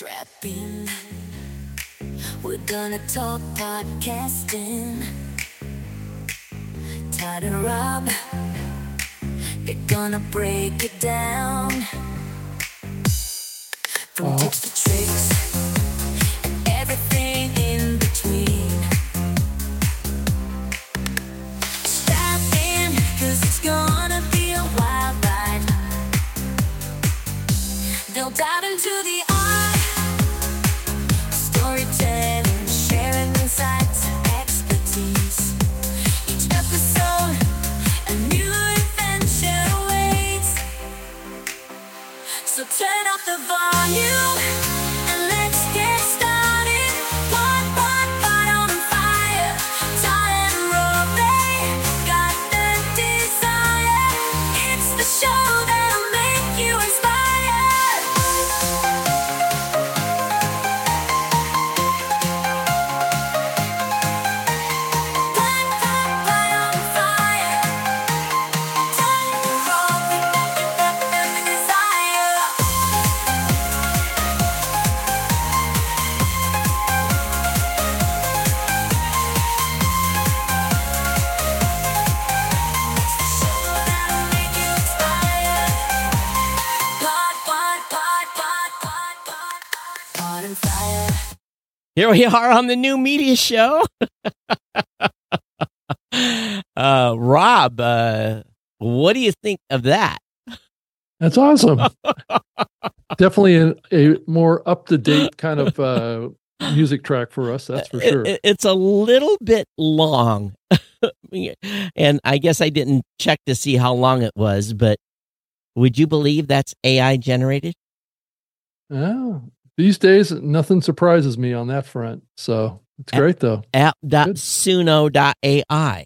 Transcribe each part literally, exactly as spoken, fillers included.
Strap in, we're gonna talk podcasting. Todd and Rob, they're gonna break it down. From Oh. tips to tricks, and everything in between. Strap in, cause it's gonna be a wild ride. They'll dive into the art, storytelling, sharing insights and expertise. Each episode, a new adventure awaits. So turn up the volume and let's get started. One pot pot on fire, Todd and Rob, they got the desire. It's the show that'll make you inspired. One pot pot on fire, Todd and Rob, they got the desire. Here we are on the new media show. uh, Rob, uh, what do you think of that? That's awesome. Definitely a, a more up-to-date kind of uh, music track for us, that's for sure. It- it- it's a little bit long. And I guess I didn't check to see how long it was, but would you believe that's A I generated? Yeah. These days, nothing surprises me on that front. So it's great, though. app dot suno dot A I.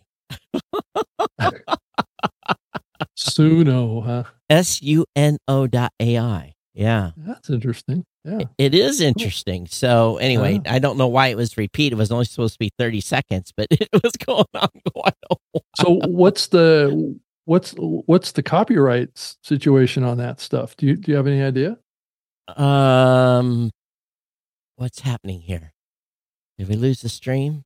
Suno, huh? S U N O dot A I. Yeah. That's interesting. Yeah. It is interesting. So anyway, Uh-huh. I don't know why it was repeat. It was only supposed to be thirty seconds, but it was going on quite a while. So what's the what's what's the copyright s- situation on that stuff? Do you do you have any idea? Um, what's happening here? Did we lose the stream?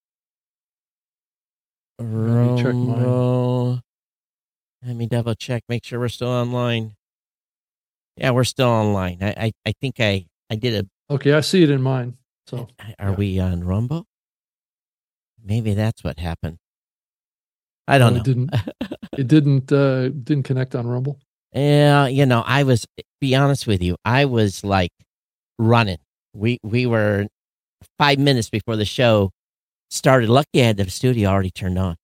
Let me check mine. Rumble. Let me double check, make sure we're still online. Yeah, we're still online. I, I, I think I, I did a. Okay, I see it in mine. So Are yeah. we on Rumble? Maybe that's what happened. I don't Oh, know. it didn't it didn't uh didn't connect on Rumble. Yeah, you know, I was, be honest with you, I was like running. We we were five minutes before the show started. Lucky I had the studio already turned on.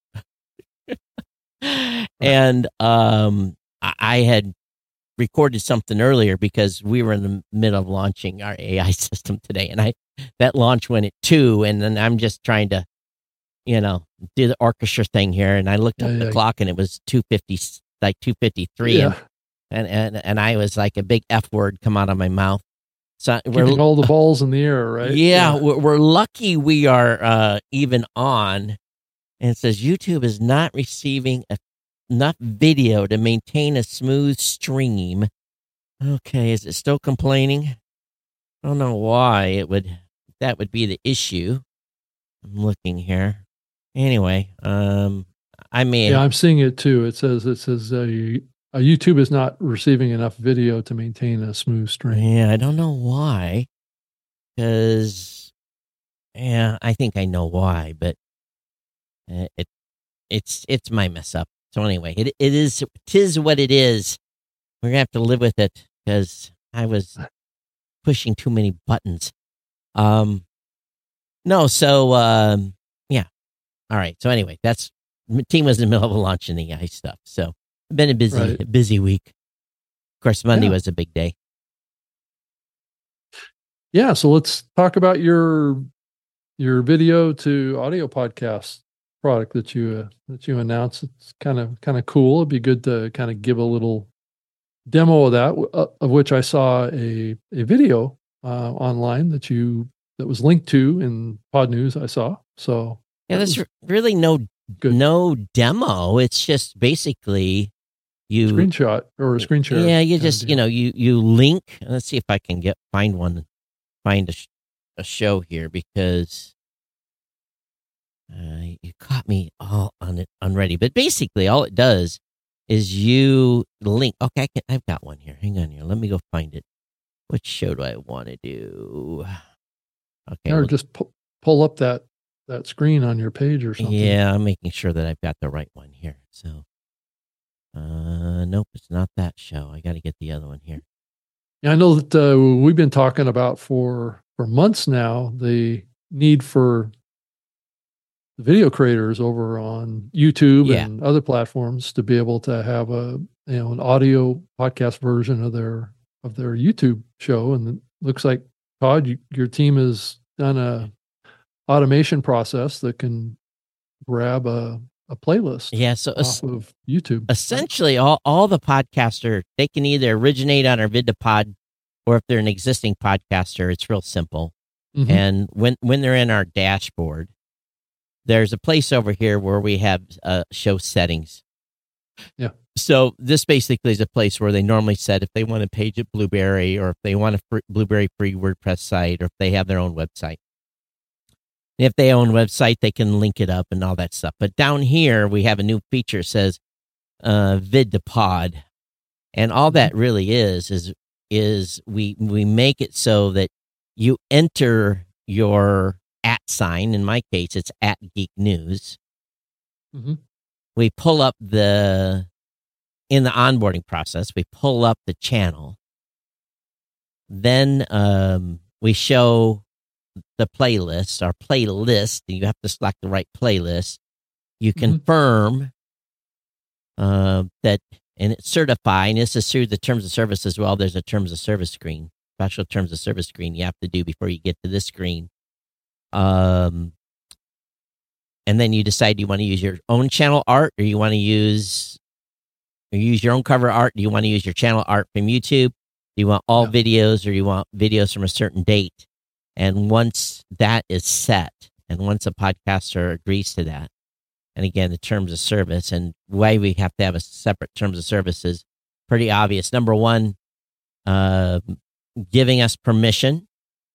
And um, I, I had recorded something earlier because we were in the middle of launching our A I system today. And I that launch went at two, and then I'm just trying to, you know, do the orchestra thing here. And I looked Yeah, up the yeah. clock and it was two fifty, like two fifty-three. Yeah. And, and, and and I was like a big F word come out of my mouth. So we're Keeping all the balls in the air, right? yeah, We're, we're lucky we are uh, even on. And it says YouTube is not receiving a, enough video to maintain a smooth stream. Okay, is it still complaining? I don't know why it would. That would be the issue. I'm looking here. Anyway, um, I mean, Yeah, I'm seeing it too. It says it says uh, you- uh, YouTube is not receiving enough video to maintain a smooth stream. yeah, I don't know why. Because, yeah, I think I know why, but uh, it it's it's my mess up. So anyway, it it is tis what it is. We're gonna have to live with it because I was pushing too many buttons. Um, no, so um, yeah, all right. So anyway, that's team was in the middle of launching the A I stuff. So been a busy Right. busy week. Of course, Monday Yeah. was a big day. Yeah, so let's talk about your your video to audio podcast product that you uh, that you announced. It's kind of kind of cool. It'd be good to kind of give a little demo of that, w- uh, of which I saw a a video uh, online that you that was linked to in Pod News. I saw so Yeah, that there's was r- really no good. no demo. It's just basically you screenshot or a screen share. Yeah, you kind of just deal. you know you you link. Let's see if I can get find one find a, sh- a show here because uh, you caught me all on it unready. But basically, all it does is you link. Okay, I can, I've got one here. Hang on here. Let me go find it. Which show do I want to do? Okay. Or well, just pu- pull up that that screen on your page or something. yeah, I'm making sure that I've got the right one here. So, uh, nope, it's not that show. I got to get the other one here. Yeah, I know that uh, we've been talking about for for months now the need for video creators over on YouTube Yeah. and other platforms to be able to have a you know an audio podcast version of their of their YouTube show. And it looks like Todd, you, your team has done a automation process that can grab a a playlist Yeah. So es- off of YouTube. essentially, all all the podcaster they can either originate on our VidToPod, or if they're an existing podcaster, it's real simple. Mhm. And when when they're in our dashboard, there's a place over here where we have uh, show settings. Yeah. So this basically is a place where they normally set if they want to page at Blueberry, or if they want a free, Blueberry free WordPress site, or if they have their own website. If they own website, they can link it up and all that stuff. But down here, we have a new feature that says uh, VidToPod. And all that really is, is, is we, we make it so that you enter your at sign. In my case, it's at Geek News. Mhm. We pull up the, in the onboarding process, we pull up the channel. Then um, we show the playlist, our playlist, and you have to select the right playlist. You Mhm. confirm uh, that, and it's certifying. This is through the terms of service as well. There's a terms of service screen, special terms of service screen you have to do before you get to this screen. Um, and then you decide, do you want to use your own channel art, or you want to use, or use your own cover art? Do you want to use your channel art from YouTube? Do you want all Yeah. videos, or you want videos from a certain date? And once that is set, and once a podcaster agrees to that, and again, the terms of service and why we have to have a separate terms of service is pretty obvious. Number one, uh, giving us permission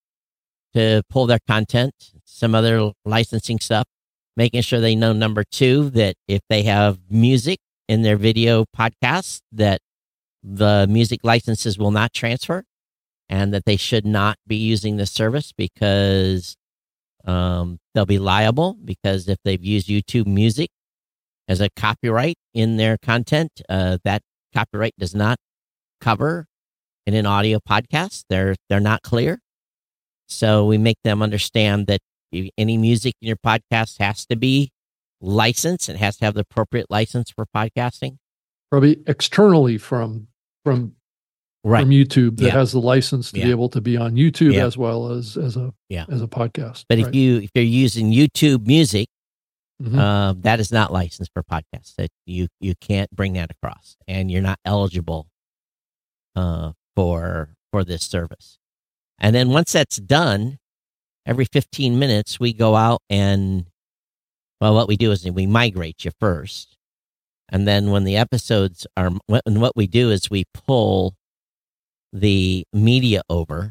to pull their content, some other licensing stuff, making sure they know, number two, that if they have music in their video podcast, that the music licenses will not transfer, and that they should not be using this service because um, they'll be liable, because if they've used YouTube Music as a copyright in their content, uh, that copyright does not cover in an audio podcast. They're they're not clear. So we make them understand that you- any music in your podcast has to be licensed. It has to have the appropriate license for podcasting. Probably externally from from Right. from YouTube that Yeah. has the license to Yeah. be able to be on YouTube Yeah. as well as as a Yeah. as a podcast. But if Right. you if you're using YouTube Music, Mhm. um, that is not licensed for podcasts. That you you can't bring that across, and you're not eligible uh, for for this service. And then once that's done, every fifteen minutes we go out and, well, what we do is we migrate you first, and then when the episodes are, and what we do is we pull the media over,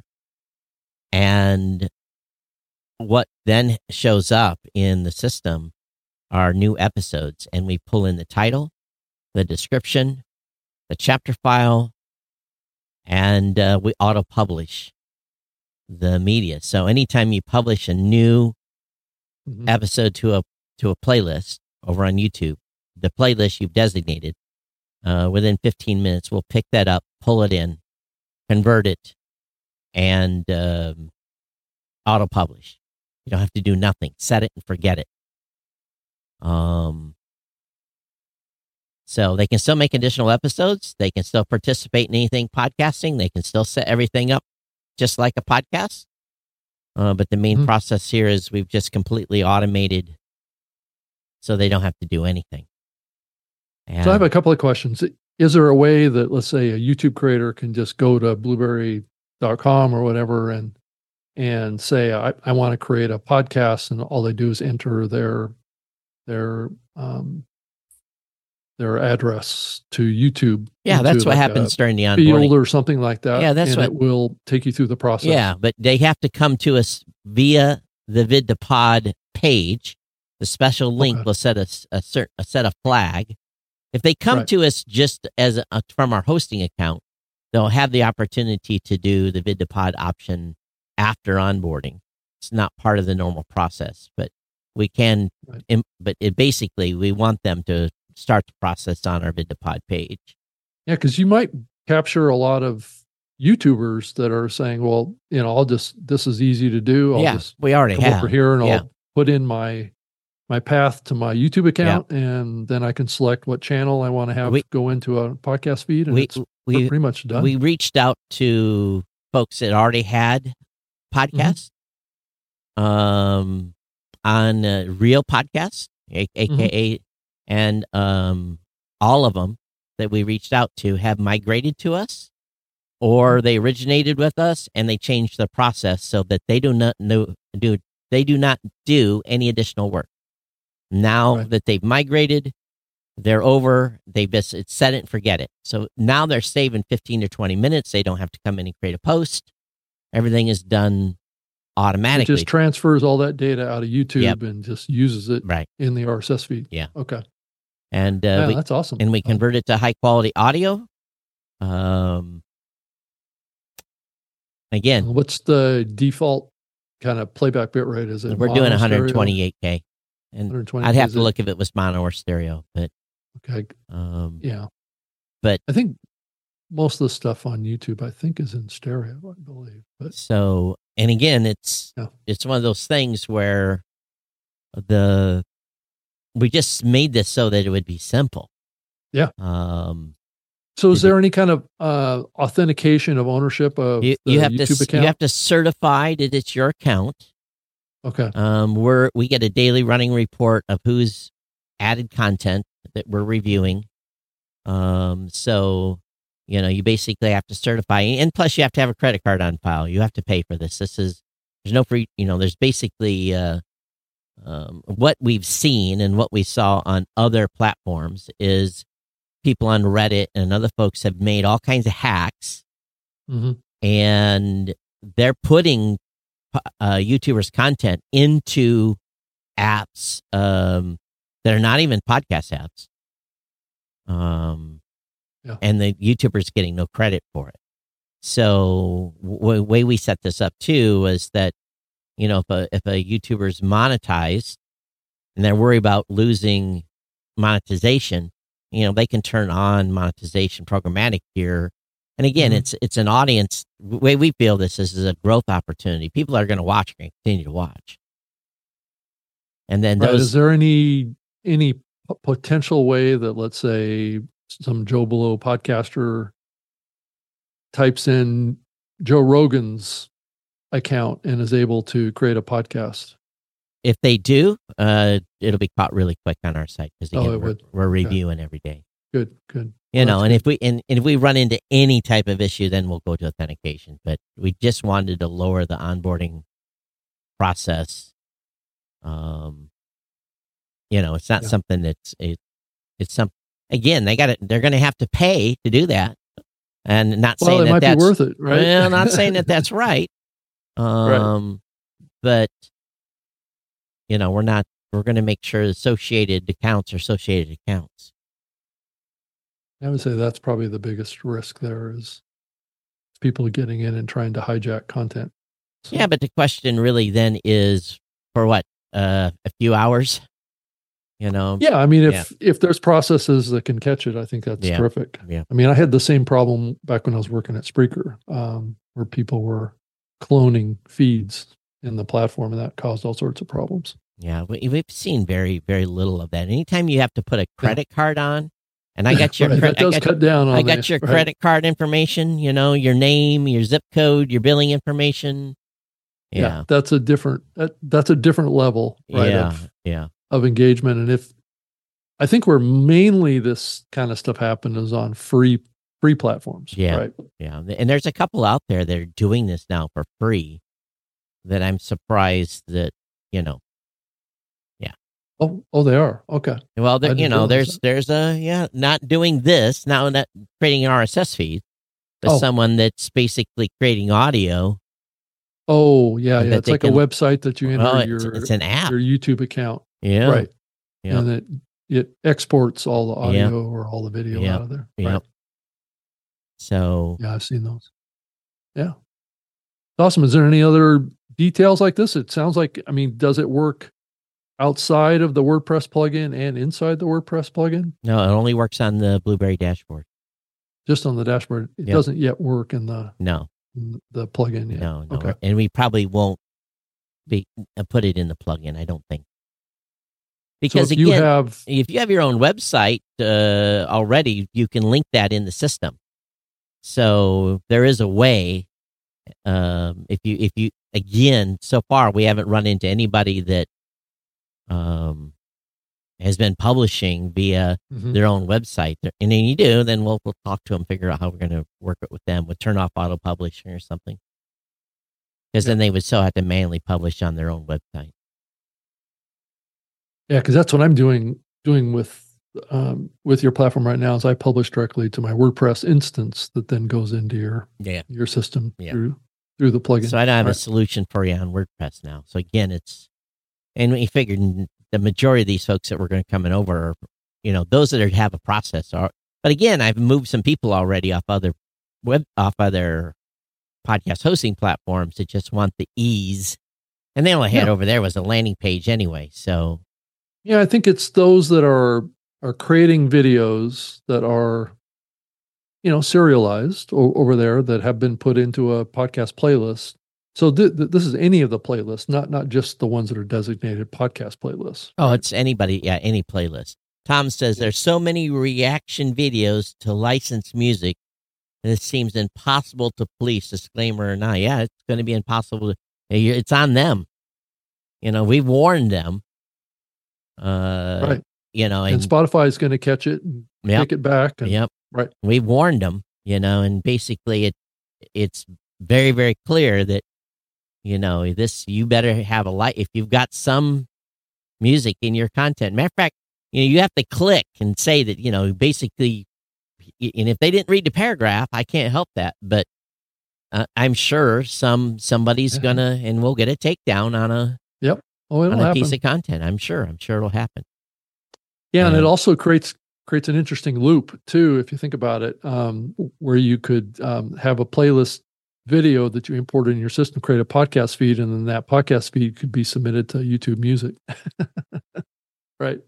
and what then shows up in the system are new episodes, and we pull in the title, the description, the chapter file, and uh, we auto publish the media. So anytime you publish a new Mhm. episode to a to a playlist over on YouTube, the playlist you've designated, uh, within fifteen minutes, we'll pick that up, pull it in, convert it, and um, auto publish. You don't have to do nothing. Set it and forget it. Um, so they can still make additional episodes. They can still participate in anything podcasting. They can still set everything up just like a podcast. Uh, but the main Mhm. process here is we've just completely automated, so they don't have to do anything. And So I have a couple of questions. Is there a way that, let's say, a YouTube creator can just go to blueberry dot com or whatever and and say, I, I want to create a podcast, and all they do is enter their their um, their address to YouTube. Yeah, that's into what like happens a during the field onboarding. or something like that. Yeah, that's and what- it will take you through the process. Yeah, but they have to come to us via the Vid to Pod page. The special link Okay. will set a, a, cert, a set a flag. If they come Right. to us just as a, from our hosting account, they'll have the opportunity to do the Vid to Pod option after onboarding. It's not part of the normal process, but we can. Right. Im- but it basically, we want them to start the process on our Vid to Pod page. Yeah, because you might capture a lot of YouTubers that are saying, well, you know, I'll just, this is easy to do. I'll yeah, just we already come have. over here and Yeah. I'll put in my my path to my YouTube account, and then I can select what channel I want to have We- go into a podcast feed, and We it's we pretty much done. we reached out to folks that already had podcasts um, on uh, Real Podcasts, a- aka, and um, all of them that we reached out to have migrated to us, or they originated with us and they changed the process so that they do not know do they do not do any additional work. Now Right. that they've migrated, they're over. They just it's set it and forget it. So now they're saving fifteen to twenty minutes. They don't have to come in and create a post. Everything is done it automatically. just transfers all that data out of YouTube Yep. and just uses it right. in the R S S feed. Yeah. Okay. And uh, Yeah, we that's awesome. and we Oh, convert it to high quality audio. Um, again, What's the default kind of playback bit rate? Is it we're doing mono, stereo? one twenty-eight K, and one twenty I'd have is to it- look if it was mono or stereo, but Okay. um, Yeah. But- I think most of the stuff on YouTube, I think, is in stereo, I believe. But so and again, it's Yeah. it's one of those things where the we just made this so that it would be simple. Yeah. Um, so is Did you- there any kind of uh, authentication of ownership of you, the you have YouTube to account? you have to certify that it's your account. Okay. Um, we're we get a daily running report of who's added content that we're reviewing. Um, so you know, you basically have to certify, and plus you have to have a credit card on file. You have to pay for this. This is there's no free. You know, there's basically uh, um, what we've seen and what we saw on other platforms is people on Reddit and other folks have made all kinds of hacks, hmm and they're putting uh, YouTubers' content into apps um, that are not even podcast apps. Um, Yeah. and the YouTubers getting no credit for it. So the way we set this up too was that, you know, if a if a YouTuber's monetized and they're worried about losing monetization, you know, they can turn on monetization programmatic here. And again, Mhm. it's it's an audience. The way we feel this is, is a growth opportunity. People are going to watch and continue to watch. And then Right. those Is there any any p- potential way that, let's say, some Joe Blow podcaster types in Joe Rogan's account and is able to create a podcast? if they do, uh, it'll be caught really quick on our site because Oh, again, it we're, would. we're reviewing every day. Good, good. You Well, know, that's and good. if we and, and if we run into any type of issue, then we'll go to authentication. But we just wanted to lower the onboarding process. Um, you know, it's not Yeah. something that's it, it's some again they got to they're going to have to pay to do that, and not Well, saying it that might that's be worth it, right? well, not saying that that's right. Um, but you know, we're not. We're going to make sure associated accounts are associated accounts. I would say that's probably the biggest risk there is people getting in and trying to hijack content. So- Yeah, but the question really then is for what uh, a few hours. You know. Yeah, I mean, if Yeah. if there's processes that can catch it, I think that's Yeah. terrific. Yeah. I mean, I had the same problem back when I was working at Spreaker, um, where people were cloning feeds in the platform, and that caused all sorts of problems. Yeah, we, we've seen very, very little of that. Anytime you have to put a credit card on, and I got your Right, credit, that does I got, cut down on I got the- your right. credit card information. You know, your name, your zip code, your billing information. Yeah. Yeah, that's a different that, that's a different level, right? yeah, Of, yeah, of engagement, and if I think where mainly this kind of stuff happened is on free free platforms. Yeah. Right. yeah. And there's a couple out there that are doing this now for free. That I'm surprised that you know. Yeah, Oh, oh, they are. Okay. Well, I there, you didn't know, realize there's there's a yeah, not doing this, not not creating an R S S feed, but Oh. someone that's basically creating audio. Oh, yeah, And yeah. that It's they like a can- website that you enter Well, it's, your it's an app. your YouTube account, Yeah. right? Yeah. And it it exports all the Yeah. audio or all the video Yeah. out of there. Yeah. Right. So Yeah, I've seen those. Yeah. Awesome. Is there any other details like this? It sounds like, I mean, does it work outside of the WordPress plugin and inside the WordPress plugin? no, it only works on the Blueberry dashboard. Just on the dashboard. It Yep. doesn't yet work in the No, in the plugin yet. no, no. Okay. And we probably won't be uh, put it in the plugin. I don't think. Because so if you again, have if you have your own website uh, already, you can link that in the system. So there is a way. Um, if you, if you, again, so far we haven't run into anybody that um, has been publishing via Mhm. their own website. And then you do, then we'll we'll talk to them, figure out how we're going to work it with them. We'll turn off auto publishing or something, because then they would still have to manually publish on their own website. Yeah, because that's what I'm doing doing with um, with your platform right now. Is I publish directly to my WordPress instance that then goes into your Yeah. your system Yeah. through through the plugin. So I don't have a Right. solution for you on WordPress now. So again, it's, and we figured the majority of these folks that were going to come in over, are, you know, those that are, have a process are. But again, I've moved some people already off other web off other podcast hosting platforms that just want the ease, and they only had Yeah. over there was a landing page anyway. So Yeah, I think it's those that are are creating videos that are, you know, serialized o- over there that have been put into a podcast playlist. So th- th- this is any of the playlists, not not just the ones that are designated podcast playlists. oh, right? it's anybody, yeah, any playlist. Tom says there's so many reaction videos to licensed music, and it seems impossible to police. Disclaimer or not, yeah, it's going to be impossible. To, it's on them. You know, we warned them. Uh, Right. You know, and and, Spotify is going to catch it and Yep. take it back. And, yep, right. we warned them. You know, and basically, it it's very very clear that, you know, this, you better have a light if you've got some music in your content. Matter of fact, you know, you have to click and say that, you know, basically, and if they didn't read the paragraph, I can't help that. But uh, I'm sure some somebody's Yeah. gonna, and we'll get a takedown on a Oh, it'll on a happen. piece of content. I'm sure. I'm sure it'll happen. Yeah, and Yeah. it also creates creates an interesting loop too, if you think about it, um, where you could um, have a playlist video that you import in your system, create a podcast feed, and then that podcast feed could be submitted to YouTube Music. Right?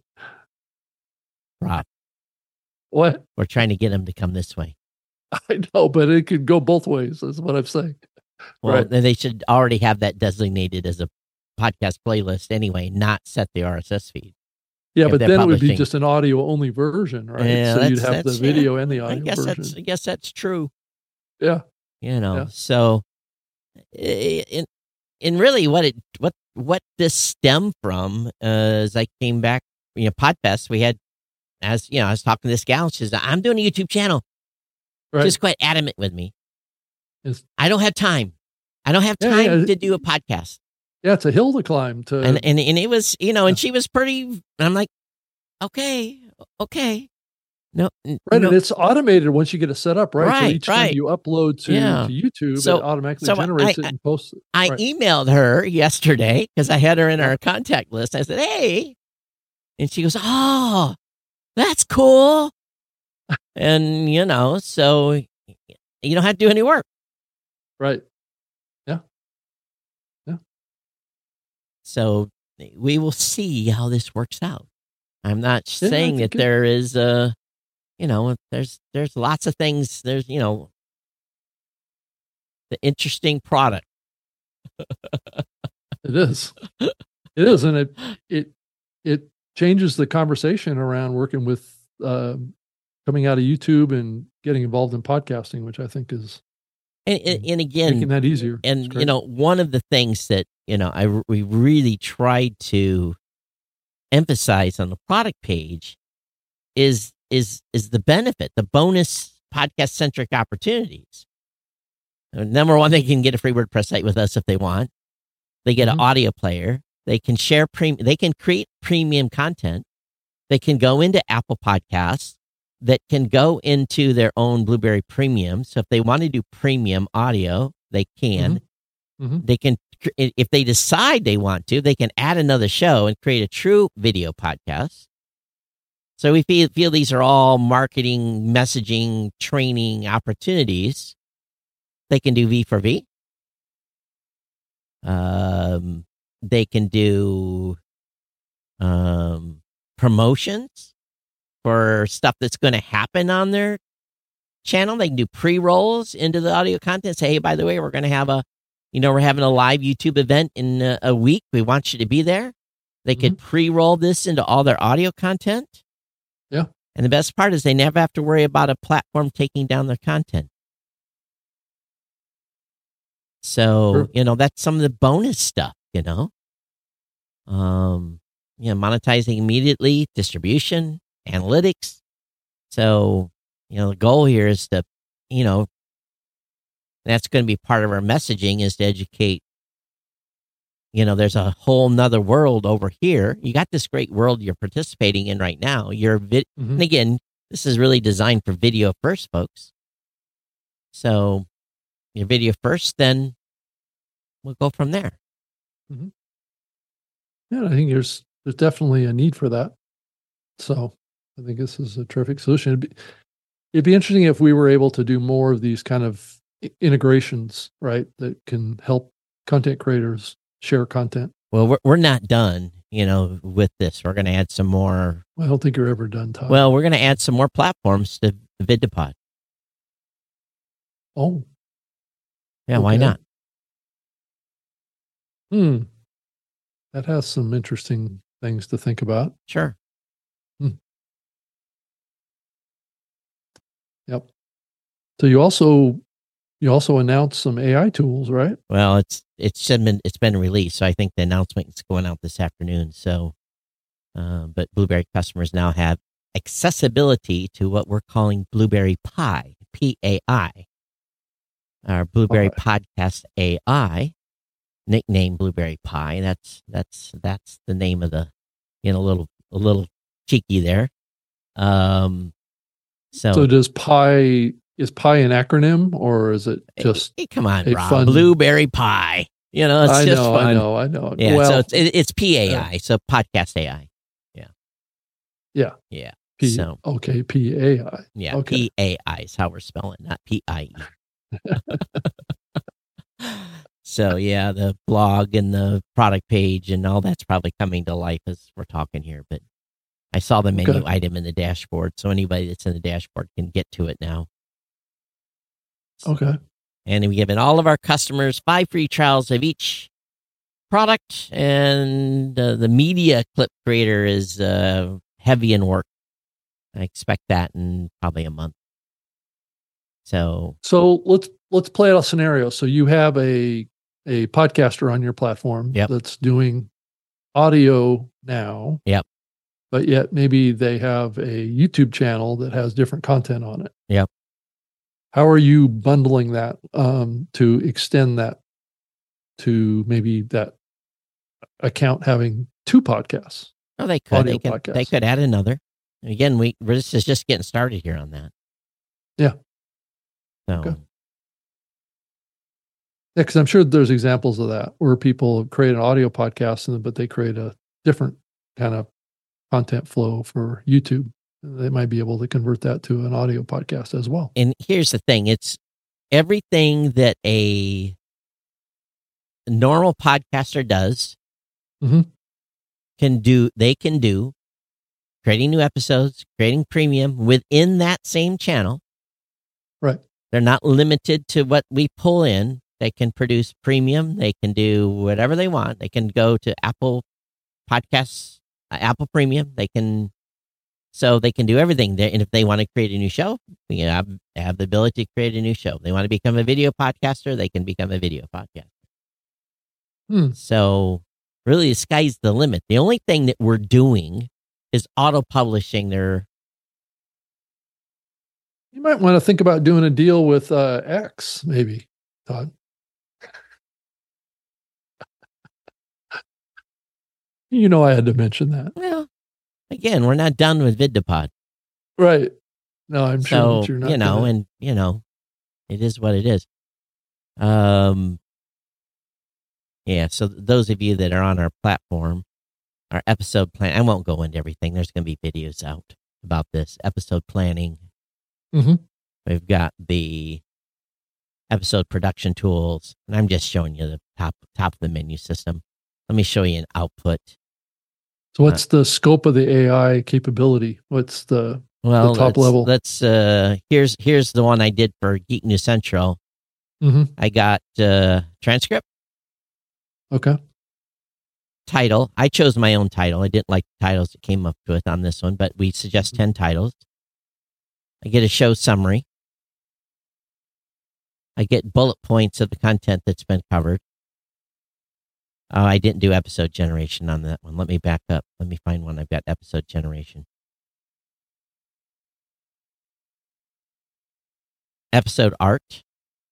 Rob, What? we're trying to get them to come this way. I know, but it could go both ways. That's what I'm saying. Well, Right. then they should already have that designated as a podcast playlist anyway, not set the R S S feed. Yeah, If but they're then it would be publishing- just an audio only version, right? Yeah, so you'd that's- have the that's- yeah, video and the I audio guess version. that's I guess that's true. Yeah. You know, Yeah. so i- in in really what it what what this stemmed from uh, as I came back, you know, Podfest, we had, as you know, I was talking to this gal. She says, "I'm doing a YouTube channel." Right. She's quite adamant with me. It's- I don't have time. I don't have Yeah, time yeah. to do a podcast. Yeah, it's a hill to climb to and and and it was, you know, and Yeah. she was pretty. And I'm like, okay, okay, no, n- right, no. and it's automated once you get it set up, right? so Right, each right. time you upload to, Yeah. to YouTube, So- it automatically so I- generates I- it and posts it. I Right. emailed her yesterday because I had her in our contact list. I said, "Hey," and she goes, "Oh, that's cool." And you know, so you don't have to do any work. Right. So we will see how this works out. I'm not Yeah, I saying that think it- there is, uh, you know, there's there's lots of things. There's, you know, the interesting product. It is. It is, and it it it changes the conversation around working with um, coming out of YouTube and getting involved in podcasting, which I think is And, and, and again, making that easier. It's and you great. know, one of the things that, you know, I we really tried to emphasize on the product page is is is the benefit, the bonus podcast centric opportunities. Uh, Number one, they can get a free WordPress site with us if they want. They get Mhm. an audio player. They can share premium. They can create premium content. They can go into Apple Podcasts. That can go into their own Blueberry Premium. So if they want to do premium audio, they can. Mm-hmm. Mm-hmm. They can, if they decide they want to, they can add another show and create a true video podcast. So we feel, feel these are all marketing, messaging, training opportunities. They can do V for V. Um, they can do um, promotions for stuff that's going to happen on their channel. They can do pre-rolls into the audio content. Say, hey, by the way, we're going to have a, you know, we're having a live YouTube event in a, a week. We want you to be there. They Mhm. could pre-roll this into all their audio content. Yeah. And the best part is they never have to worry about a platform taking down their content. So, Sure. you know, that's some of the bonus stuff, you know. Um, you know, monetizing immediately, distribution, analytics. So, you know, the goal here is to, you know, that's going to be part of our messaging is to educate. You know, there's a whole nother world over here. You got this great world you're participating in right now. You're vid- Mhm. and again, this is really designed for video first, folks. So, your video first, then we'll go from there. Yeah, I think there's there's definitely a need for that. So I think this is a terrific solution. It'd be, it'd be interesting if we were able to do more of these kind of i- integrations, right? That can help content creators share content. Well, we're we're not done, you know, with this. We're going to add some more. I don't think you're ever done, Todd. Well, we're going to add some more platforms to VidDepod. oh, Yeah, why Okay. not? hmm, that has some interesting things to think about. Sure. Yep. So you also you also announced some A I tools, right? Well, it's it's been it's been released, so I think the announcement is going out this afternoon. So, uh, but Blueberry customers now have accessibility to what we're calling Blueberry Pi, P A I, our Blueberry Podcast A I, nicknamed Blueberry Pi. That's that's that's the name of the, you know, a little a little cheeky there. Um, so, So does Pi is Pi an acronym or is it just? hey, come on, a Rob, fun- Blueberry Pie. You know, it's I just know, fun. I know, I know. Yeah, well, so it's it, it's P A I, so podcast A I. Yeah. Yeah. Yeah. P, so okay, P A I. yeah, okay. P A I is how we're spelling it, not P I E. So yeah, the blog and the product page and all that's probably coming to life as we're talking here. But I saw the menu Okay. item in the dashboard, so anybody that's in the dashboard can get to it now. Okay. And we've given all of our customers five free trials of each product. And uh, the media clip creator is uh, heavy in work. I expect that in probably a month. So, So let's let's play out a scenario. So you have a a podcaster on your platform Yep. that's doing audio now. Yep. But yet maybe they have a YouTube channel that has different content on it. Yep. How are you bundling that um, to extend that to maybe that account having two podcasts? oh, they could. Audio They could, they podcast. could add another. Again, we this is just getting started here on that. Yeah. So, Okay. Yeah, because I'm sure there's examples of that where people create an audio podcast, and but they create a different kind of content flow for YouTube. They might be able to convert that to an audio podcast as well. and here's the thing: it's everything that a normal podcaster does Mhm. can do. They can do creating new episodes, creating premium within that same channel. Right. They're not limited to what we pull in. They can produce premium. They can do whatever they want. They can go to Apple Podcasts, uh, Apple Premium. They can, so they can do everything. They, and if they want to create a new show, we have, have the ability to create a new show. They want to become a video podcaster, they can become a video podcaster. Hmm. So really, the sky's the limit. The only thing that we're doing is auto-publishing their, You might want to think about doing a deal with uh, X, maybe, Todd. You know, I had to mention that. Well, again, we're not done with VidDepod. Right. No, I'm sure So, that you're not you know, gonna- and, you know, it is what it is. Um, yeah, so those of you that are on our platform, our episode plan, I won't go into everything. There's going to be videos out about this episode planning. Mhm. We've got the episode production tools, and I'm just showing you the top top of the menu system. Let me show you an output. So what's the scope of the A I capability? What's the Well, the top let's, level? Let's uh, here's here's the one I did for Geek News Central. hmm I got uh, transcript, Okay. title. I chose my own title. I didn't like the titles that came up with on this one, but we suggest ten titles. I get a show summary. I get bullet points of the content that's been covered. Oh, I didn't do episode generation on that one. Let me back up. Let me find one. I've got episode generation. Episode art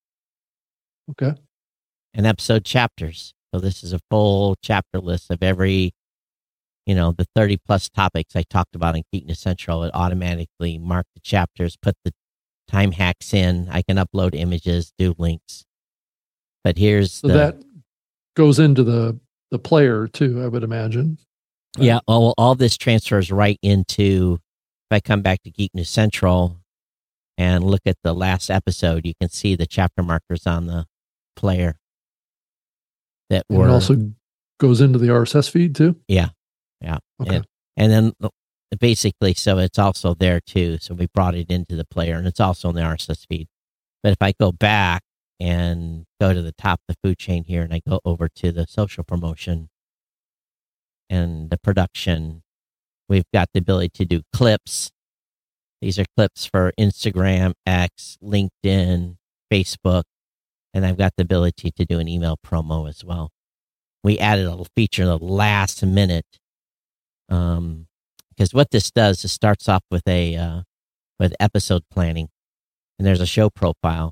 Okay. and episode chapters. So this is a full chapter list of every, you know, the thirty plus topics I talked about in Geek News Central. It automatically marked the chapters, put the time hacks in. I can upload images, do links. But here's So the, that goes into the the player too, I would imagine. yeah, all, all this transfers right into, if I come back to Geek News Central and look at the last episode, you can see the chapter markers on the player that And were it also goes into the R S S feed too. yeah, yeah, Okay. and, and then uh, basically, so it's also there too. So we brought it into the player, and it's also in the R S S feed. But if I go back and go to the top of the food chain here, and I go over to the social promotion and the production, we've got the ability to do clips. These are clips for Instagram, X, LinkedIn, Facebook, and I've got the ability to do an email promo as well. We added a little feature in the last minute, um, because what this does is starts off with a uh, with episode planning, and there's a show profile.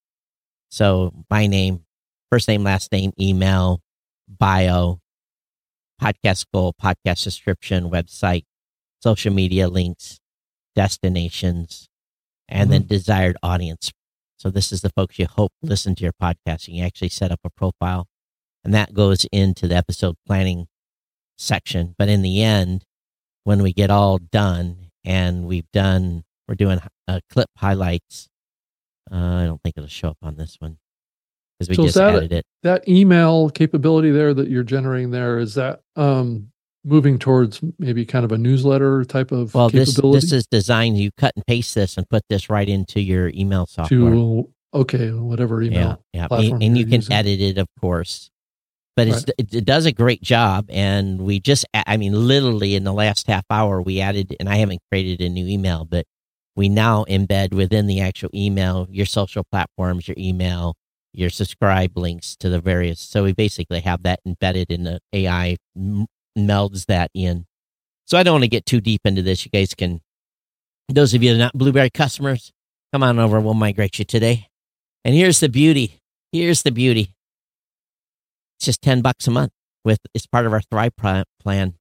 So my name, first name, last name, email, bio, podcast goal, podcast description, website, social media links, destinations, and then desired audience. So this is the folks you hope listen to your podcast. You actually set up a profile, and that goes into the episode planning section. But in the end, when we get all done and we've done, we're doing uh, clip highlights. Uh, I don't think it'll show up on this one because we So is just that- added it. That email capability there that you're generating there, is that um, moving towards maybe kind of a newsletter type of Well, this capability? this is designed. You cut and paste this and put this right into your email software. to okay, whatever yeah, email. yeah, platform and, and you you're can using. edit it, of course. But it's, it, it does a great job, and we just, I mean, literally in the last half hour, we added, and I haven't created a new email, but we now embed within the actual email your social platforms, your email, your subscribe links to the various. So we basically have that embedded in the A I, m- melds that in. So I don't want to get too deep into this. You guys can, those of you that are not Blueberry customers, come on over. We'll migrate you today. And here's the beauty. Here's the beauty. It's just ten bucks a month with, it's part of our Thrive pri- plan.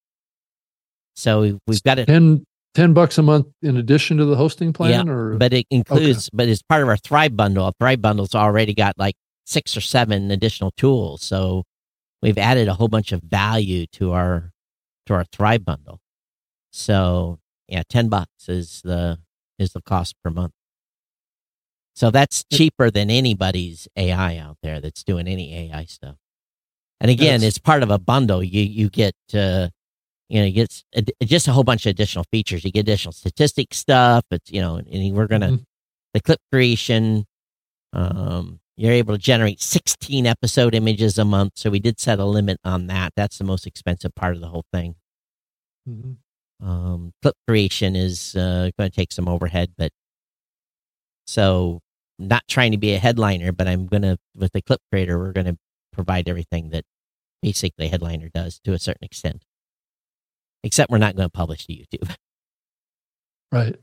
So we- we've got it. ten, ten bucks a month in addition to the hosting plan, Yeah, or but it includes, but it's part of our Thrive bundle. Our Thrive bundle's already got like six or seven additional tools. So we've added a whole bunch of value to our, to our Thrive bundle. So yeah, ten bucks is the, is the cost per month. So that's cheaper than anybody's A I out there that's doing any A I stuff. And again, That's- it's part of a bundle. You, you get, uh, you know, you get ad- just a whole bunch of additional features. You get additional statistic stuff. It's, you know, and we're going to, Mhm. the clip creation, um, you're able to generate sixteen episode images a month. So we did set a limit on that. That's the most expensive part of the whole thing. Mhm. Um, clip creation is uh, going to take some overhead, but so not trying to be a headliner, but I'm going to, with the clip creator, we're going to provide everything that basically a headliner does to a certain extent. Except we're not going to publish to YouTube. Right.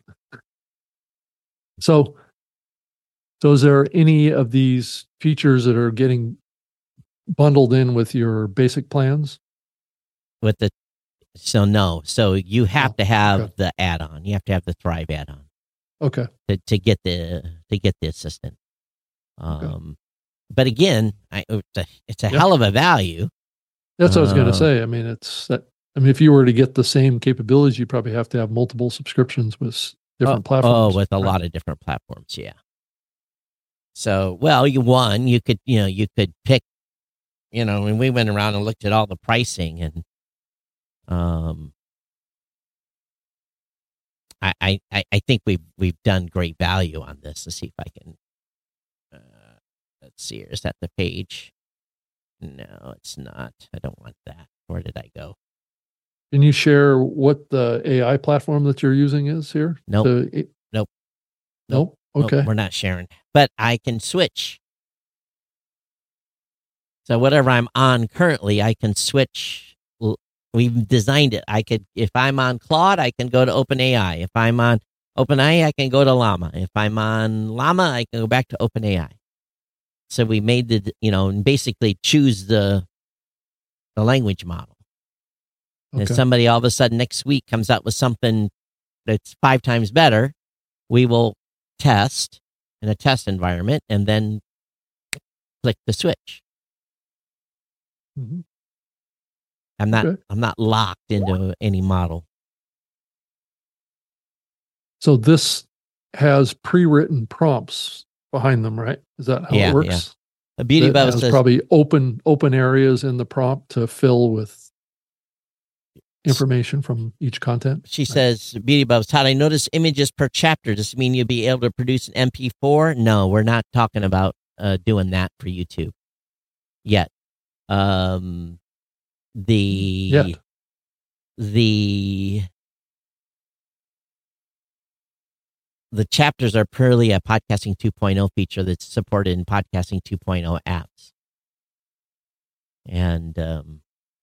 So, so is there any of these features that are getting bundled in with your basic plans? with the so no, so you have Oh, to have okay. the add-on. You have to have the Thrive add-on Okay. to, to get the to get the assistant. Um, but again, I, it's a, it's a Yeah. hell of a value. That's what I was going Uh, to say. I mean, it's that. I mean, if you were to get the same capabilities, you probably have to have multiple subscriptions with s- different oh, platforms. Oh, with a right? lot of different platforms, yeah. So, well, you one, you could, you know, you could pick, you know, and we went around and looked at all the pricing, and um, I, I, I I think we've we've done great value on this. Let's see if I can. Uh, let's see. Is that the page? No, it's not. I don't want that. Where did I go? Can you share what the A I platform that you're using is here? Nope. To- it- Nope. Nope. Nope, Okay. we're not sharing, but I can switch. So whatever I'm on currently, I can switch. L- We've designed it. I could, if I'm on Claude, I can go to OpenAI. If I'm on OpenAI, I can go to Llama. If I'm on Llama, I can go back to OpenAI. So we made the, you know, and basically choose the the language model. And if Okay. somebody all of a sudden next week comes out with something that's five times better, we will test in a test environment and then click the switch. Mhm. I'm not Okay. I'm not locked into any model. So this has pre-written prompts behind them, right? Is that how Yeah, it works? yeah. The beauty That about it has says probably open open areas in the prompt to fill with information from each content. she right? says, Beauty Bubs, Todd, I noticed images per chapter. Does this mean you'll be able to produce an M P four? No, we're not talking about uh, doing that for YouTube yet. Um, the Yet. the the chapters are purely a podcasting two point oh feature that's supported in podcasting two point oh apps. And um,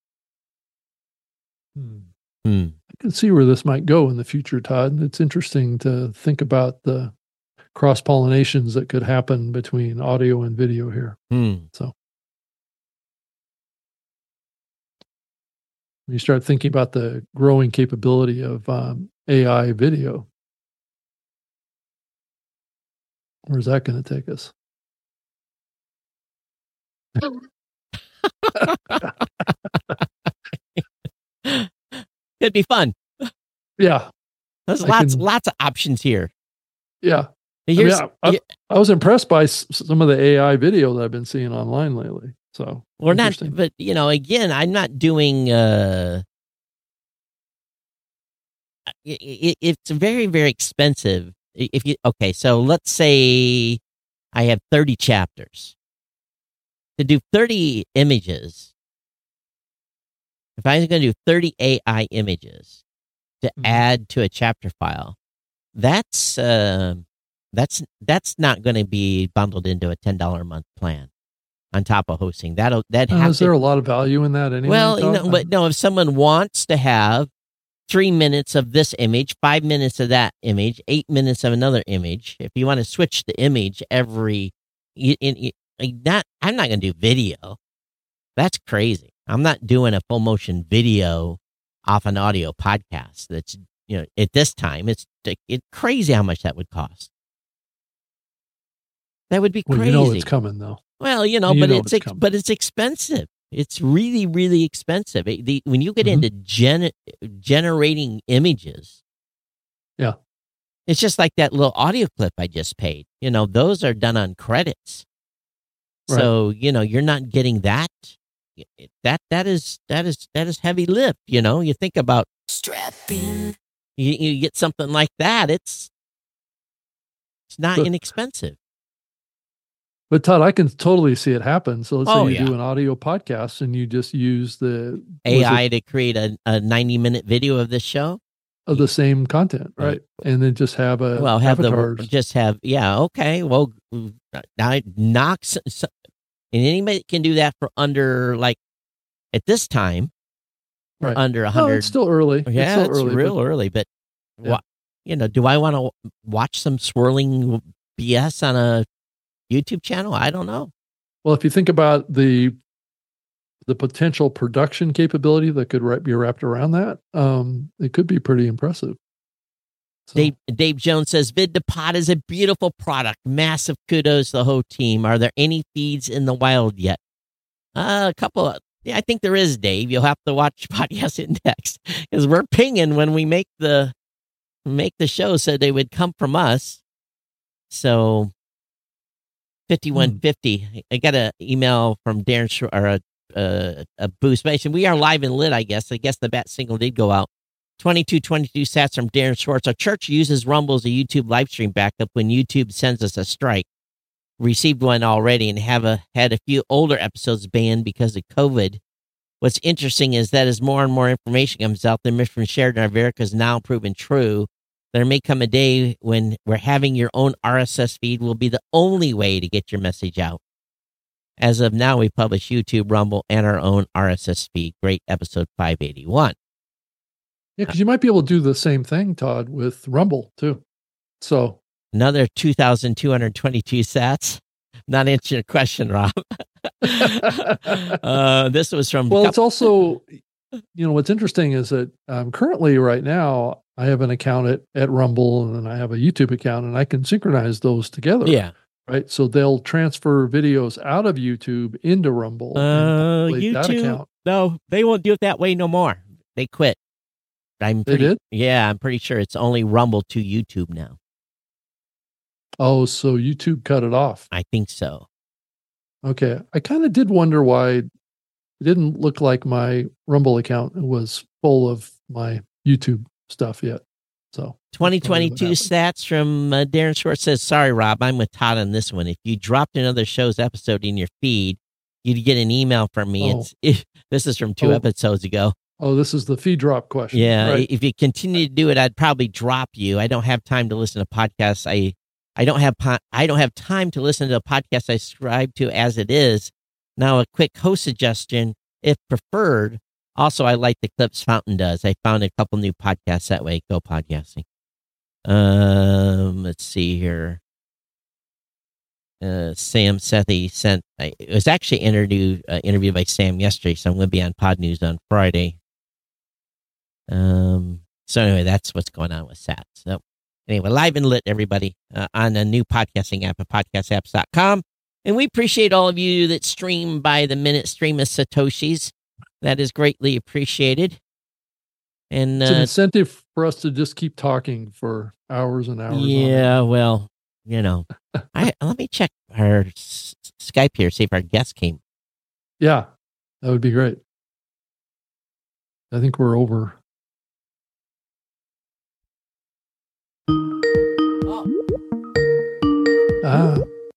Hmm. hmm. I can see where this might go in the future, Todd. It's interesting to think about the cross pollinations that could happen between audio and video here. Hmm. So when you start thinking about the growing capability of um, A I video, where's that going to take us? It'd be fun. Yeah. There's I lots can- lots of options here. Yeah. I, mean, Here's, I, I, I was impressed by s- some of the A I video that I've been seeing online lately. So we're not, interesting. but you know, again, I'm not doing. Uh, it, it, it's very very expensive. I- If you okay, so let's say I have thirty chapters. To do thirty images, if I was going to do thirty A I images to Mhm. add to a chapter file, that's uh, that's that's not going to be bundled into a ten dollar a month plan on top of hosting. That'll that Uh, have is to there a lot of value in that anyway? well, you Todd? know, but no, if someone wants to have three minutes of this image, five minutes of that image, eight minutes of another image, if you want to switch the image every, in, in, like that, I'm not going to do video. That's crazy. I'm not doing a full motion video off an audio podcast. That's, you know, at this time, it's it's crazy how much that would cost. That would be Well, crazy. you know it's coming though. Well, you know, You but know it's, it's ex- coming. but it's expensive. It's really, really expensive. It- the, when you get Mhm. into gen- generating images, Yeah. it's just like that little audio clip I just paid. You know, those are done on credits, Right. so you know you're not getting that. That that is that is that is heavy lift. You know, you think about Strap in. you, you get something like that. It's it's not But- inexpensive. But Todd, I can totally see it happen. So let's Oh, say you yeah. do an audio podcast and you just use the was A I it to create a, a ninety minute video of this show. of the same content, Right. right? And then just have a Well, have avatars. the just have yeah. Okay, well, I knock s- s- and anybody can do that for under like at this time, for Right. under a No, hundred. it's still early. yeah, it's still early. real but- early. But Yeah. wha- you know, do I want to watch some swirling B S on a YouTube channel? I don't know. Well, if you think about the the potential production capability that could wrap, be wrapped around that, um, it could be pretty impressive. So, Dave, Dave Jones says, VidToPod is a beautiful product. Massive kudos to the whole team. Are there any feeds in the wild yet? Uh, a couple of, yeah, I think there is, Dave. You'll have to watch Podcast Index because we're pinging when we make the make the show, so they would come from us. So fifty-one fifty. I got an email from Darren Sh- or a, a, a boost. We are live and lit, I guess. I guess the bat signal did go out. twenty-two twenty-two sats from Darren Schwartz. Our church uses Rumble as a YouTube live stream backup when YouTube sends us a strike. Received one already and have a, had a few older episodes banned because of COVID. What's interesting is that as more and more information comes out, the myth from Sheridan America is now proven true. There may come a day when we're having your own R S S feed will be the only way to get your message out. As of now, we publish YouTube, Rumble, and our own R S S feed. Great episode five eighty-one. Yeah, because you might be able to do the same thing, Todd, with Rumble too. So another two thousand two hundred twenty-two sats. Not answering your question, Rob. uh, this was from. Well, it's also, you know, what's interesting is that um, currently, right now, I have an account at, at Rumble and then I have a YouTube account, and I can synchronize those together. Yeah. Right. So they'll transfer videos out of YouTube into Rumble. Uh, and that YouTube. account. No, they won't do it that way no more. They quit. I'm They pretty, did? Yeah, I'm pretty sure it's only Rumble to YouTube now. Oh, so YouTube cut it off. I think so. Okay. I kind of did wonder why it didn't look like my Rumble account was full of my YouTube stuff yet. So twenty twenty-two stats from uh, Darren Schwartz says, sorry, Rob, I'm with Todd on this one. If you dropped another show's episode in your feed, you'd get an email from me. Oh. It's, if, this is from two Oh. episodes ago. Oh, this is the feed drop question. Yeah, Right. if you continue to do it, I'd probably drop you. I don't have time to listen to podcasts. I I don't have po- I don't have time to listen to a podcast I subscribe to as it is. Now, a quick host suggestion, if preferred. Also, I like the clips Fountain does. I found a couple new podcasts that way. Go podcasting. Um, let's see here. Uh, Sam Sethi sent. I, it was actually interviewed uh, interviewed by Sam yesterday, so I'm going to be on Pod News on Friday. Um. So anyway, that's what's going on with Sat. So anyway, live and lit, everybody, uh, on a new podcasting app at podcast apps dot com. And we appreciate all of you that stream by the minute, stream as Satoshis. That is greatly appreciated. And It's an uh, incentive for us to just keep talking for hours and hours. on it. yeah, well, you know, I let me check our s- Skype here, see if our guest came. Yeah, that would be great. I think we're over. Ah,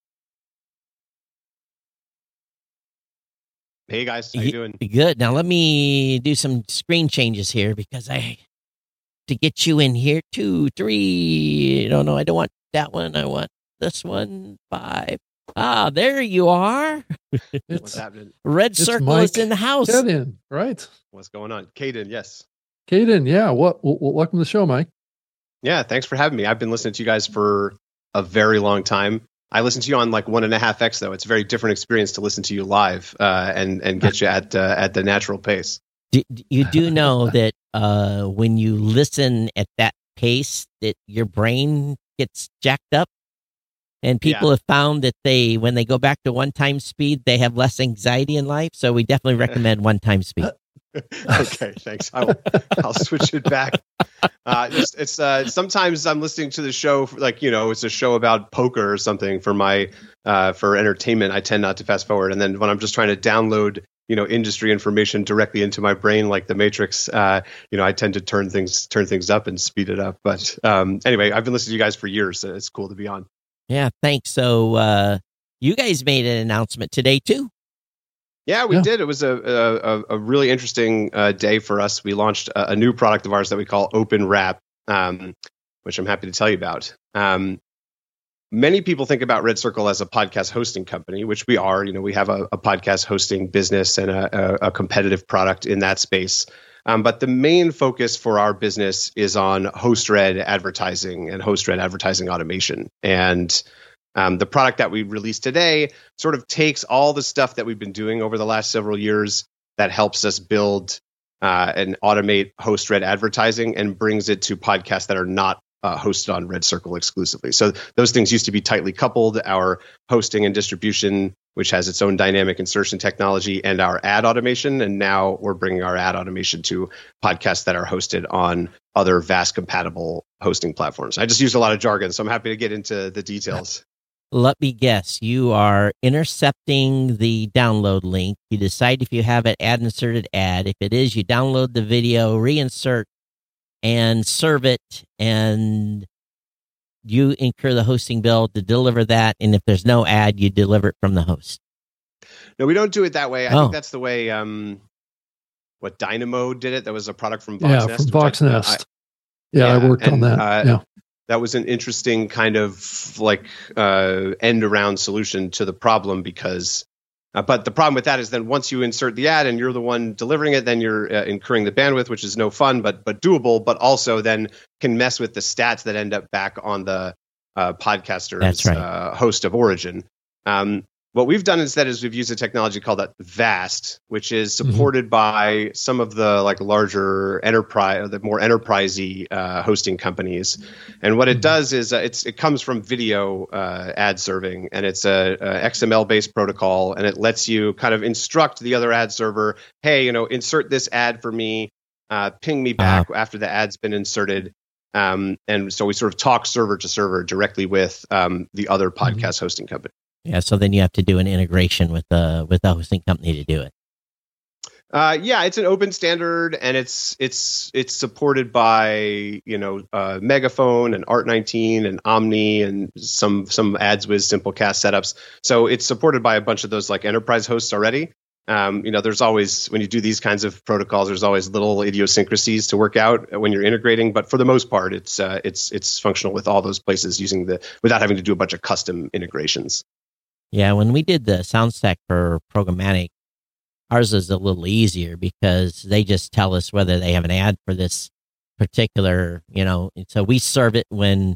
Hey guys, how you Ye- doing? Good. Now let me do some screen changes here because I to get you in here. Two, three. No, no, I don't want that one. I want this one. Five. Ah, there you are. What's it's happening? Red It's circle is Mike in the house. Caden, right? What's going on? Caden, yes. Caden, yeah. What? Well, well, welcome to the show, Mike. Yeah, thanks for having me. I've been listening to you guys for a very long time. I listen to you on like one and a half X though. It's a very different experience to listen to you live uh, and and get you at uh, at the natural pace. Do, you do know that uh, when you listen at that pace, that your brain gets jacked up, and people Yeah. have found that they, when they go back to one-time speed, they have less anxiety in life. So we definitely recommend one-time speed. Okay, thanks. I'll, I'll switch it back. Uh, it's it's uh, sometimes I'm listening to the show for, like you know it's a show about poker or something for my uh, for entertainment. I tend not to fast forward, and then when I'm just trying to download you know industry information directly into my brain like the Matrix, uh, you know I tend to turn things turn things up and speed it up. But um, anyway, I've been listening to you guys for years, so it's cool to be on. Yeah, thanks. So uh, you guys made an announcement today too. Yeah, we Yeah. did. It was a a, a really interesting uh, day for us. We launched a, a new product of ours that we call Open Wrap, um, which I'm happy to tell you about. Um, many people think about Red Circle as a podcast hosting company, which we are. You know, we have a, a podcast hosting business and a, a, a competitive product in that space. Um, but the main focus for our business is on host-read advertising and host-read advertising automation. And Um, the product that we released today sort of takes all the stuff that we've been doing over the last several years that helps us build uh, and automate host-read advertising and brings it to podcasts that are not uh, hosted on Red Circle exclusively. So those things used to be tightly coupled, our hosting and distribution, which has its own dynamic insertion technology, and our ad automation. And now we're bringing our ad automation to podcasts that are hosted on other V A S compatible hosting platforms. I just used a lot of jargon, so I'm happy to get into the details. Let me guess, you are intercepting the download link. You decide if you have an ad inserted ad. If it is, you download the video, reinsert, and serve it, and you incur the hosting bill to deliver that. And if there's no ad, you deliver it from the host. No, we don't do it that way. I Oh. think that's the way um, what Dynamo did it. That was a product from Yeah, Voxnest. from which I- Voxnest. I- yeah, I yeah, worked on and, that. uh, yeah. that was an interesting kind of like uh, end around solution to the problem because, uh, but the problem with that is then once you insert the ad and you're the one delivering it, then you're uh, incurring the bandwidth, which is no fun, but but doable, but also then can mess with the stats that end up back on the uh, podcaster's That's right. uh, host of origin. Um, what we've done instead is we've used a technology called that VAST, which is supported by some of the like larger enterprise, the more enterprisey uh, hosting companies. And what it does is uh, it's it comes from video uh, ad serving, and it's a, a X M L based protocol, and it lets you kind of instruct the other ad server, hey, you know, insert this ad for me, uh, ping me back after the ad's been inserted. Um, and so we sort of talk server to server directly with um, the other podcast hosting company. Yeah, so then you have to do an integration with the with the hosting company to do it. Uh, yeah, it's an open standard, and it's it's it's supported by you know uh, Megaphone and Art nineteen and Omni and some some AdsWiz Simplecast setups. So it's supported by a bunch of those like enterprise hosts already. Um, you know, there's always when you do these kinds of protocols, there's always little idiosyncrasies to work out when you're integrating. But for the most part, it's uh, it's it's functional with all those places using the without having to do a bunch of custom integrations. Yeah, when we did the SoundStack for programmatic, ours is a little easier because they just tell us whether they have an ad for this particular, you know, and so we serve it when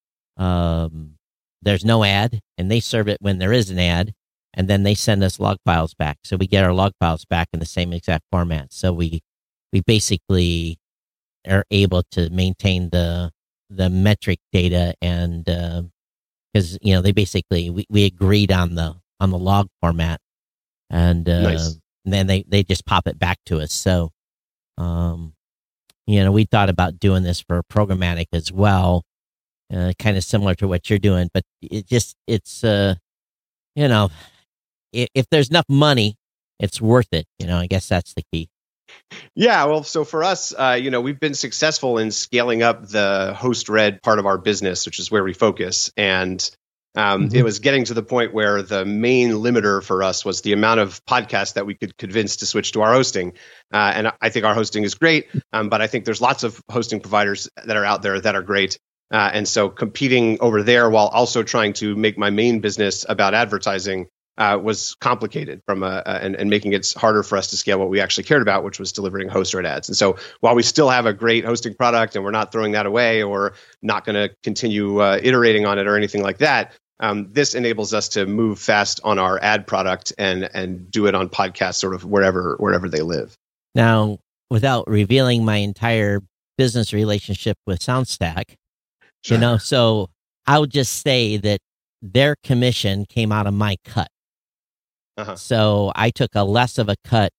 um, there's no ad, and they serve it when there is an ad, and then they send us log files back. So we get our log files back in the same exact format. So we we basically are able to maintain the the metric data and uh, because you know they basically we, we agreed on the on the log format, and, uh, Nice. and then they, they just pop it back to us. So, um, you know, we thought about doing this for programmatic as well, uh, kind of similar to what you're doing, but it just it's uh, you know, if, if there's enough money, it's worth it. You know, I guess that's the key. Yeah, well, so for us, uh, you know, we've been successful in scaling up the host-read part of our business, which is where we focus. And um, Mhm. it was getting to the point where the main limiter for us was the amount of podcasts that we could convince to switch to our hosting. Uh, and I think our hosting is great, um, but I think there's lots of hosting providers that are out there that are great. Uh, and so competing over there while also trying to make my main business about advertising Uh, was complicated from a, a and, and making it harder for us to scale what we actually cared about, which was delivering host-read ads. And so while we still have a great hosting product and we're not throwing that away or not going to continue uh, iterating on it or anything like that, um, this enables us to move fast on our ad product and and do it on podcasts sort of wherever wherever they live. Now, without revealing my entire business relationship with SoundStack, Sure. you know, so I'll just say that their commission came out of my cut. Uh-huh. So I took a less of a cut.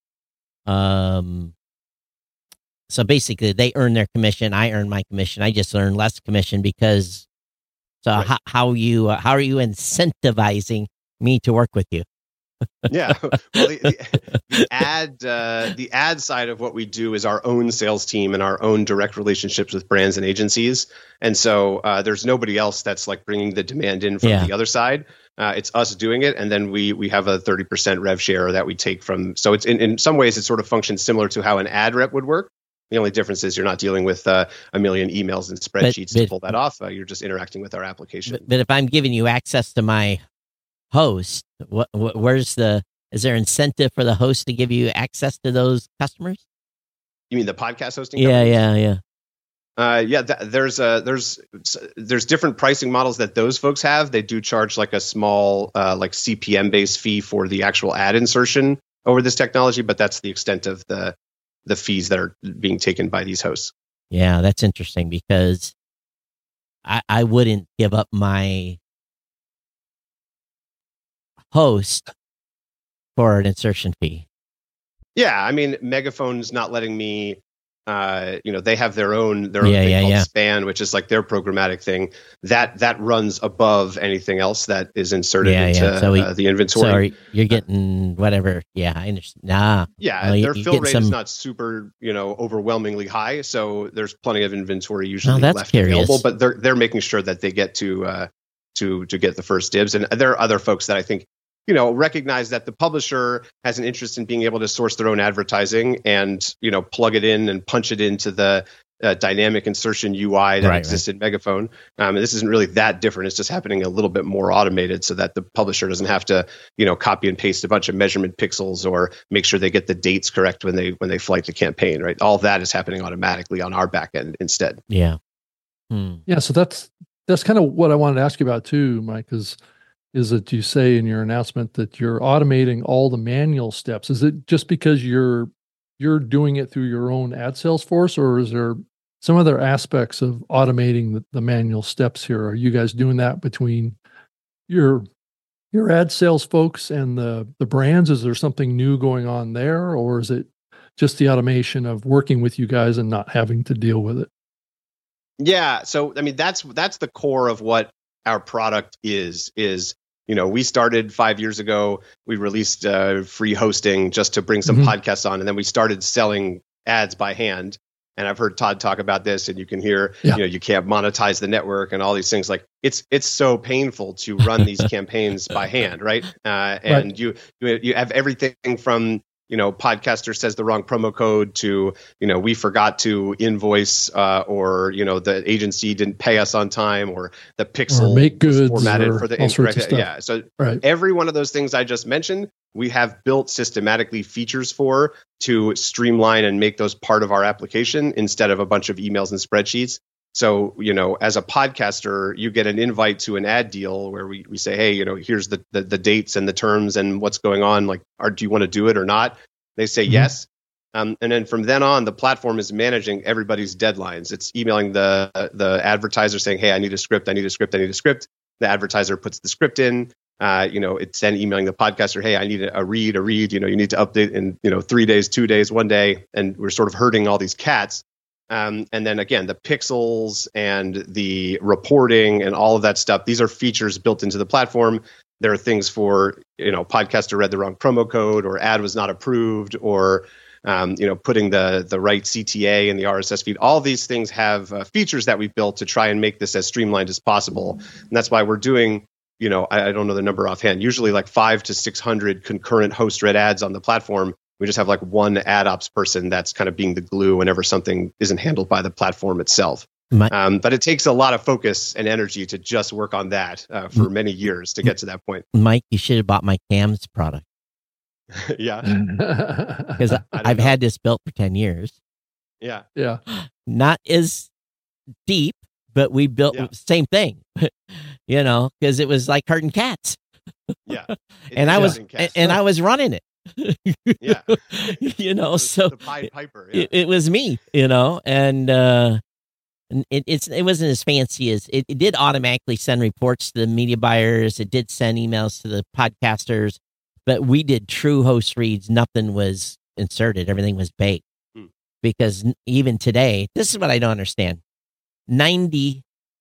Um, so basically, they earn their commission. I earn my commission. I just earn less commission because. So Right. how how you uh, how are you incentivizing me to work with you? Yeah. Well, the, the, the ad uh, the ad side of what we do is our own sales team and our own direct relationships with brands and agencies. And so uh, there's nobody else that's like bringing the demand in from Yeah. the other side. Uh, it's us doing it, and then we we have a thirty percent rev share that we take from. So it's in, in some ways it sort of functions similar to how an ad rep would work. The only difference is you're not dealing with uh, a million emails and spreadsheets but- to pull that off. Uh, you're just interacting with our application. But, but if I'm giving you access to my host, what, what where's the is there incentive for the host to give you access to those customers? You mean the podcast hosting? Yeah, companies? yeah, yeah. Uh, yeah, th- there's uh, there's there's different pricing models that those folks have. They do charge like a small uh, like C P M based fee for the actual ad insertion, over this technology, but that's the extent of the the fees that are being taken by these hosts. Yeah, that's interesting because I, I wouldn't give up my host for an insertion fee. Yeah, I mean, Megaphone's not letting me. Uh, you know, they have their own their own Yeah, thing yeah, called yeah. Span, which is like their programmatic thing. That that runs above anything else that is inserted Yeah, into yeah. So we- uh, the inventory. So are- you're getting whatever. Yeah, I understand. Nah. Yeah, Well, you- their you fill get rate some- is not super, you know, overwhelmingly high. So there's plenty of inventory usually Oh, that's left curious. available. But they're they're making sure that they get to uh, to to get the first dibs. And there are other folks that I think, you know, recognize that the publisher has an interest in being able to source their own advertising and, you know, plug it in and punch it into the uh, dynamic insertion U I that Right, exists in Megaphone. Um, and this isn't really that different. It's just happening a little bit more automated so that the publisher doesn't have to, you know, copy and paste a bunch of measurement pixels or make sure they get the dates correct when they when they flight the campaign, right? All of that is happening automatically on our back end instead. Yeah. Hmm. Yeah, so that's that's kind of what I wanted to ask you about too, Mike. Is is that you say in your announcement that you're automating all the manual steps? Is it just because you're you're doing it through your own ad sales force, or is there some other aspects of automating the, the manual steps here? Are you guys doing that between your your ad sales folks and the the brands? Is there something new going on there, or is it just the automation of working with you guys and not having to deal with it? Yeah, so I mean that's that's the core of what our product is is you know, we started five years ago. We released uh, free hosting just to bring some Mhm. podcasts on, and then we started selling ads by hand. And I've heard Todd talk about this, and you can hear, Yeah. you know, you can't monetize the network and all these things. Like it's it's so painful to run these campaigns by hand, right? Uh, and Right. you you you have everything from, you know, podcaster says the wrong promo code to, you know, we forgot to invoice, uh, or, you know, the agency didn't pay us on time, or the pixel Or make was goods formatted or for the all sorts incorrect. of stuff. Yeah. So Right. every one of those things I just mentioned, we have built systematically features for to streamline and make those part of our application instead of a bunch of emails and spreadsheets. So, you know, as a podcaster, you get an invite to an ad deal where we, we say, hey, you know, here's the, the, the dates and the terms and what's going on. Like, are, do you want to do it or not? They say Mhm. yes. Um, and then from then on, the platform is managing everybody's deadlines. It's emailing the the advertiser saying, hey, I need a script, I need a script, I need a script. The advertiser puts the script in. Uh, you know, it's then emailing the podcaster, hey, I need a, a read, a read. You know, you need to update in, you know, three days, two days, one day. And we're sort of herding all these cats. Um, and then again, the pixels and the reporting and all of that stuff, these are features built into the platform. There are things for, you know, podcaster read the wrong promo code, or ad was not approved, or, um, you know, putting the the right C T A in the R S S feed. All these things have uh, features that we've built to try and make this as streamlined as possible. And that's why we're doing, you know, I, I don't know the number offhand, usually like five to six hundred concurrent host read ads on the platform. We just have like one ad ops person that's kind of being the glue whenever something isn't handled by the platform itself. My- Um, but it takes a lot of focus and energy to just work on that uh, for many years to get to that point. Mike, you should have bought my Cams product Yeah, because I don't I've know. had this built for ten years. yeah, Yeah. Not as deep, but we built Yeah. same thing, you know, because it was like herding cats, yeah. and I was and, and I was running it, yeah, you know, The- so the Pied Piper. Yeah. it, it was me, you know, and uh, and it, it's it wasn't as fancy as it, it did automatically send reports to the media buyers. It did send emails to the podcasters, but we did true host reads. Nothing was inserted. Everything was baked. Hmm. Because n- even today, this is what I don't understand. ninety-five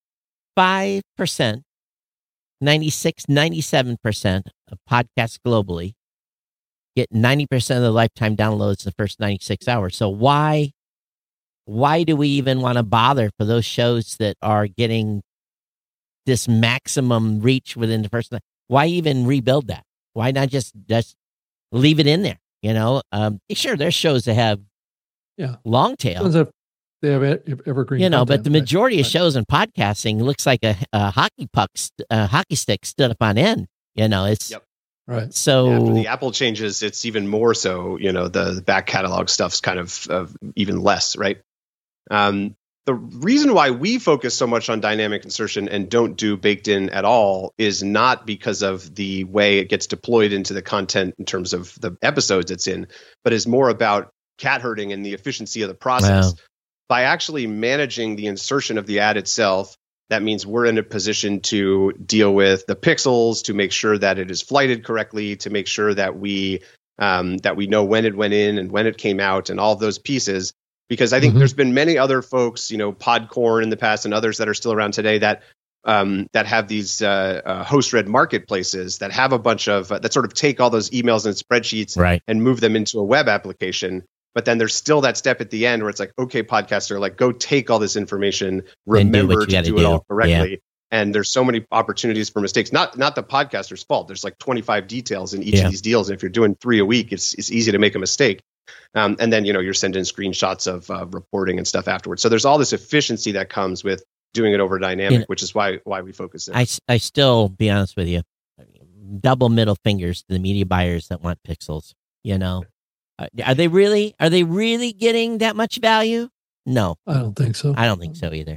percent, ninety-six, ninety-seven percent of podcasts globally get ninety percent of the lifetime downloads in the first ninety-six hours. So why why do we even want to bother for those shows that are getting this maximum reach within the first? Why even rebuild that? Why not just just leave it in there? You know, um, sure, there's shows that have Yeah. long tail, Depends if they have e- evergreen. you know, but content, the right? majority of Right. shows in podcasting looks like a, a hockey puck, st- a hockey stick stood up on end. You know, it's Yep. Right. so Yeah, after the Apple changes, it's even more so. You know, the, the back catalog stuff's kind of, of even less, right? Um, the reason why we focus so much on dynamic insertion and don't do baked in at all is not because of the way it gets deployed into the content in terms of the episodes it's in, but is more about cat herding and the efficiency of the process. Wow. By actually managing the insertion of the ad itself, that means we're in a position to deal with the pixels, to make sure that it is flighted correctly, to make sure that we um, that we know when it went in and when it came out and all of those pieces. Because I think Mhm. there's been many other folks, you know, Podcorn in the past and others that are still around today that um, that have these uh, uh, host-read marketplaces that have a bunch of uh, that sort of take all those emails and spreadsheets Right. and move them into a web application. But then there's still that step at the end where it's like, okay, podcaster, like go take all this information, And do remember what you to gotta do it do. all correctly. And there's so many opportunities for mistakes. Not not the podcaster's fault. There's like twenty-five details in each Yeah. of these deals. And if you're doing three a week, it's it's easy to make a mistake. Um, and then, you know, you're sending screenshots of uh, reporting and stuff afterwards. So there's all this efficiency that comes with doing it over dynamic, Yeah. which is why why we focus there. I, s- I still, be honest with you, double middle fingers to the media buyers that want pixels. You know, Uh, are they really? Are they really getting that much value? No, I don't think so. I don't think so either.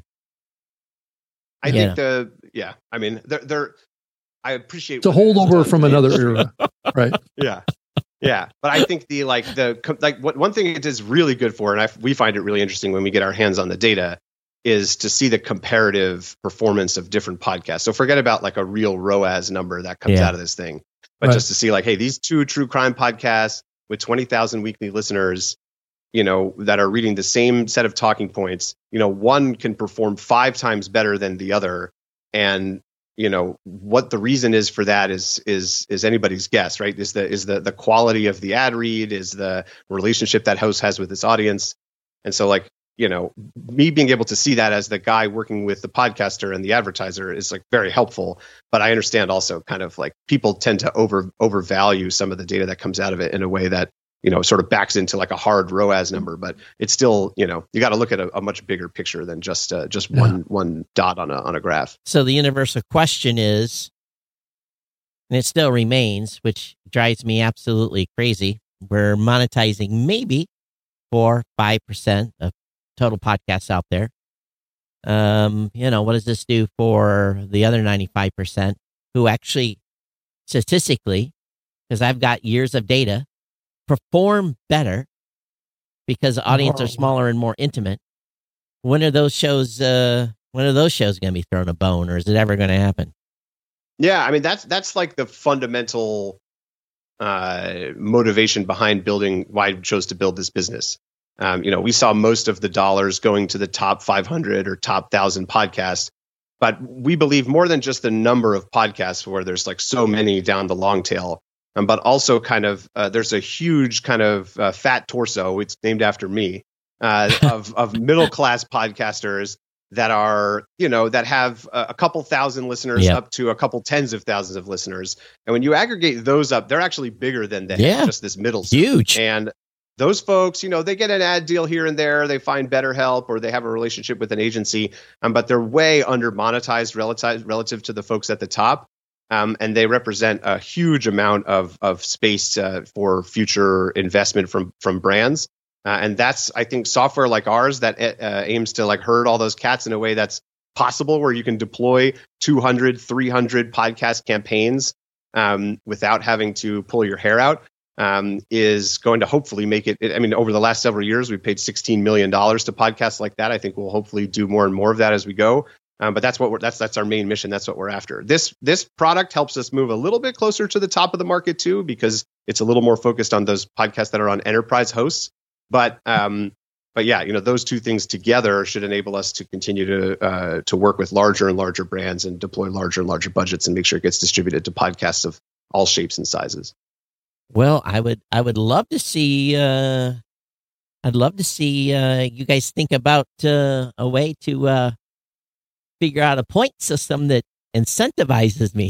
I Yeah. think the yeah, I mean, they're they're. I appreciate It's a what it has holdover done from to the another industry. era, right? Yeah, yeah, but I think the like the co- like what one thing it is really good for, and I, we find it really interesting when we get our hands on the data, is to see the comparative performance of different podcasts. So forget about like a real R O A S number that comes Yeah. out of this thing, but Right. just to see like, hey, these two true crime podcasts with twenty thousand weekly listeners, you know, that are reading the same set of talking points, you know, one can perform five times better than the other, and you know what the reason is for that is is is anybody's guess, right? Is the is the the quality of the ad read, is the relationship that host has with its audience, and so like you know me being able to see that as the guy working with the podcaster and the advertiser is like very helpful. But I understand also kind of like people tend to over overvalue some of the data that comes out of it in a way that you know sort of backs into like a hard R O A S number, but it's still you know you got to look at a, a much bigger picture than just uh, just Yeah. one one dot on a on a graph. So the universal question is, and it still remains, which drives me absolutely crazy. We're monetizing maybe four, five percent of total podcasts out there. Um, you know, what does this do for the other ninety-five percent who actually statistically, because I've got years of data, perform better because the audience are Oh. smaller and more intimate? When are those shows, uh, when are those shows going to be thrown a bone, or is it ever going to happen? Yeah, I mean that's that's like the fundamental uh, motivation behind building why I chose to build this business. Um, you know, we saw most of the dollars going to the top five hundred or top one thousand podcasts, but we believe more than just the number of podcasts where there's like so many down the long tail, um, but also kind of uh, there's a huge kind of uh, fat torso. It's named after me uh, of of middle class podcasters that are, you know, that have a, a couple thousand listeners Yeah. up to a couple tens of thousands of listeners. And when you aggregate those up, they're actually bigger than the, Yeah. just this middle. zone. Huge. And those folks, you know, they get an ad deal here and there. They find better help or they have a relationship with an agency, um, but they're way under monetized relative, relative to the folks at the top. Um, and they represent a huge amount of, of space uh, for future investment from, from brands. Uh, and that's, I think, software like ours that uh, aims to like herd all those cats in a way that's possible, where you can deploy two hundred, three hundred podcast campaigns um, without having to pull your hair out, um, is going to hopefully make it. I mean, over the last several years, we've paid sixteen million dollars to podcasts like that. I think we'll hopefully do more and more of that as we go. Um, but that's what we're, that's that's our main mission. That's what we're after. This this product helps us move a little bit closer to the top of the market too, because it's a little more focused on those podcasts that are on enterprise hosts. But um, but yeah, you know, those two things together should enable us to continue to uh, to work with larger and larger brands and deploy larger and larger budgets and make sure it gets distributed to podcasts of all shapes and sizes. Well, I would, I would love to see. Uh, I'd love to see uh, you guys think about uh, a way to uh, figure out a point system that incentivizes me.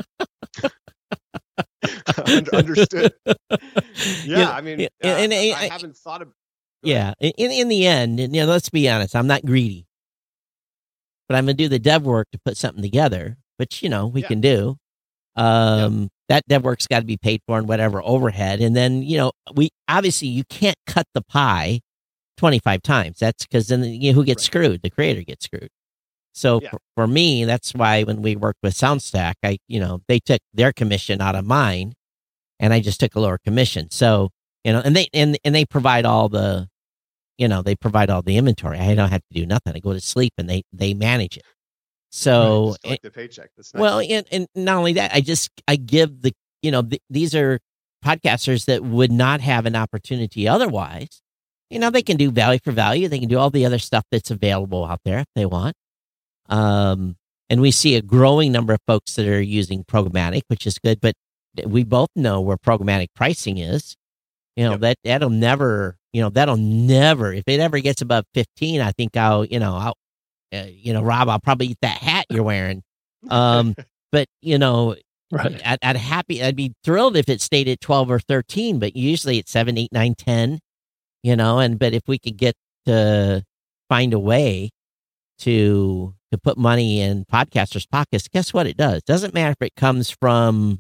Understood. Yeah, Yeah, I mean, yeah, uh, and- and I, I- haven't thought of. Yeah, in in the end, and, you know, let's be honest, I'm not greedy, but I'm gonna do the dev work to put something together, which you know we Yeah. can do. Um, that dev work's got to be paid for and whatever overhead, and then you know we obviously you can't cut the pie twenty-five times. That's because then you know, who gets Right. screwed? The creator gets screwed. So Yeah. for, for me, that's why when we worked with SoundStack, I, you know, they took their commission out of mine, and I just took a lower commission. So, you know, and they and and they provide all the, you know, they provide all the inventory. I don't have to do nothing. I go to sleep, and they they manage it. So, Just collect the paycheck. That's nice. well, and, and not only that, I just I give the you know th- these are podcasters that would not have an opportunity otherwise. You know, they can do value for value. They can do all the other stuff that's available out there if they want. Um, and we see a growing number of folks that are using programmatic, which is good. But we both know where programmatic pricing is. You know, Yep. that that'll never. You know, that'll never. If it ever gets above fifteen, I think I'll. You know, I'll. Uh, you know, Rob, I'll probably eat that hat you're wearing. Um, but you know, Right. I'd, I'd happy. I'd be thrilled if it stayed at twelve or thirteen. But usually it's seven, eight, nine, ten. You know, and but if we could get to find a way to to put money in podcasters' pockets, guess what it does? Doesn't matter if it comes from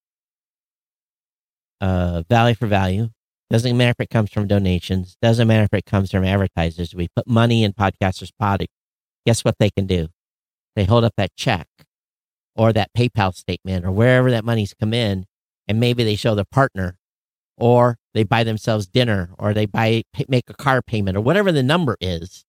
uh, value for value. Doesn't matter if it comes from donations. Doesn't matter if it comes from advertisers. We put money in podcasters' pockets. Guess what they can do? They hold up that check or that PayPal statement or wherever that money's come in, and maybe they show their partner, or they buy themselves dinner, or they buy make a car payment, or whatever the number is.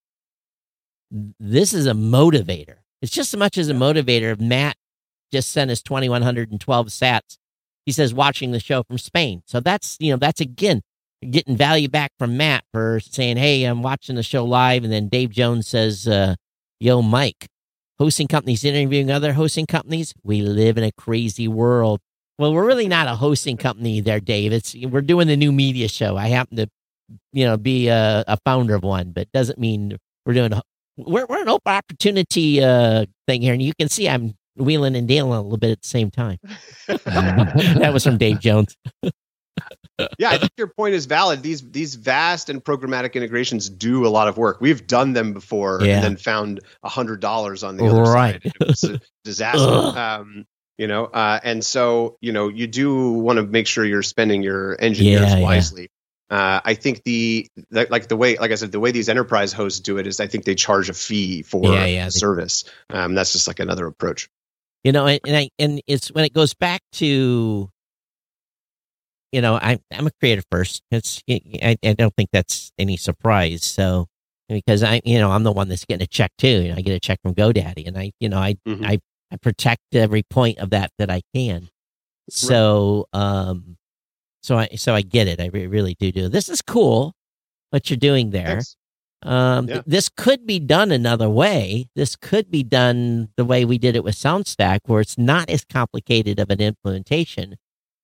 This is a motivator. It's just as much as a motivator. If Matt just sent us twenty-one hundred twelve sats, he says watching the show from Spain. So that's, you know, that's again, getting value back from Matt for saying, hey, I'm watching the show live. And then Dave Jones says, uh, yo, Mike, hosting companies interviewing other hosting companies. We live in a crazy world. Well, we're really not a hosting company there, Dave. It's we're doing the new media show. I happen to, you know, be a, a founder of one, but doesn't mean we're doing. A, we're we're an open opportunity uh, thing here, and you can see I'm wheeling and dealing a little bit at the same time. That was from Dave Jones. Yeah, I think your point is valid. These these vast and programmatic integrations do a lot of work. We've done them before Yeah. and then found a hundred dollars on the other Right. side. It was a disaster. um, you know, uh, and so you know you do want to make sure you're spending your engineers Yeah, yeah. wisely. Uh, I think the like the way, like I said, the way these enterprise hosts do it is I think they charge a fee for Yeah, yeah, the they- service. Um, that's just like another approach. You know, and and, I, and it's when it goes back to, you know, I I'm a creator first. It's I, I don't think that's any surprise. So because I you know I'm the one that's getting a check too. You know, I get a check from GoDaddy, and I you know I Mhm. I I protect every point of that that I can. So um, so I so I get it. I re- really do do. This is cool what you're doing there. Thanks. Um, Yeah. th- this could be done another way. This could be done the way we did it with SoundStack, where it's not as complicated of an implementation.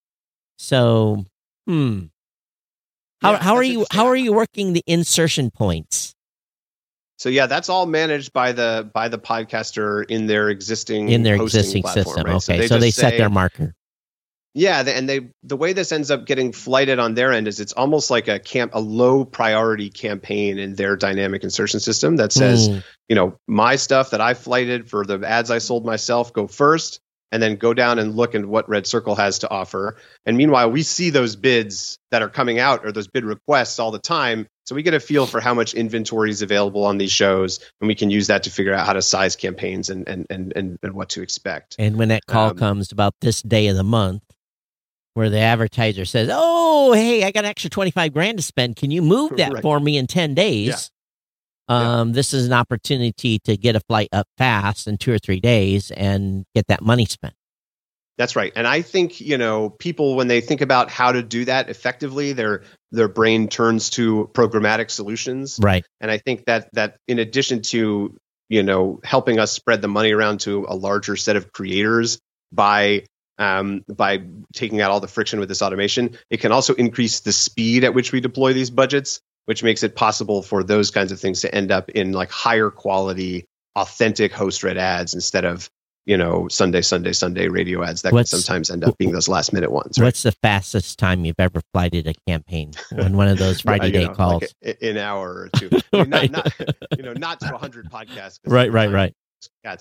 So, hmm, how Yeah, how are that's you interesting. how are you working the insertion points So yeah, that's all managed by the by the podcaster in their existing in their hosting existing platform, system? right? Okay, so they, just set say- their marker. Yeah, the- and they the way this ends up getting flighted on their end is it's almost like a camp a low priority campaign in their dynamic insertion system that says, Hmm. you know, my stuff that I flighted for the ads I sold myself go first, and then go down and look at what Red Circle has to offer. And meanwhile, we see those bids that are coming out or those bid requests all the time. So we get a feel for how much inventory is available on these shows, and we can use that to figure out how to size campaigns and and and and, and what to expect. And when that call Um, comes about this day of the month, where the advertiser says, "Oh, hey, I got an extra twenty-five grand to spend. Can you move that Right. for me in ten days?" Yeah. Um, this is an opportunity to get a flight up fast in two or three days and get that money spent. That's right. And I think, you know, people, when they think about how to do that effectively, their their brain turns to programmatic solutions. Right. And I think that that in addition to, you know, helping us spread the money around to a larger set of creators by um, by taking out all the friction with this automation, it can also increase the speed at which we deploy these budgets, which makes it possible for those kinds of things to end up in like higher quality, authentic host-read ads instead of, you know, Sunday, Sunday, Sunday radio ads that What's- can sometimes end up being those last minute ones. Right? What's the fastest time you've ever flighted a campaign on one of those Friday You day know, calls? like a- an hour or two. I mean, Right. not, not, you know, not to one hundred podcasts. 'cause Right, right, I'm right. Cats.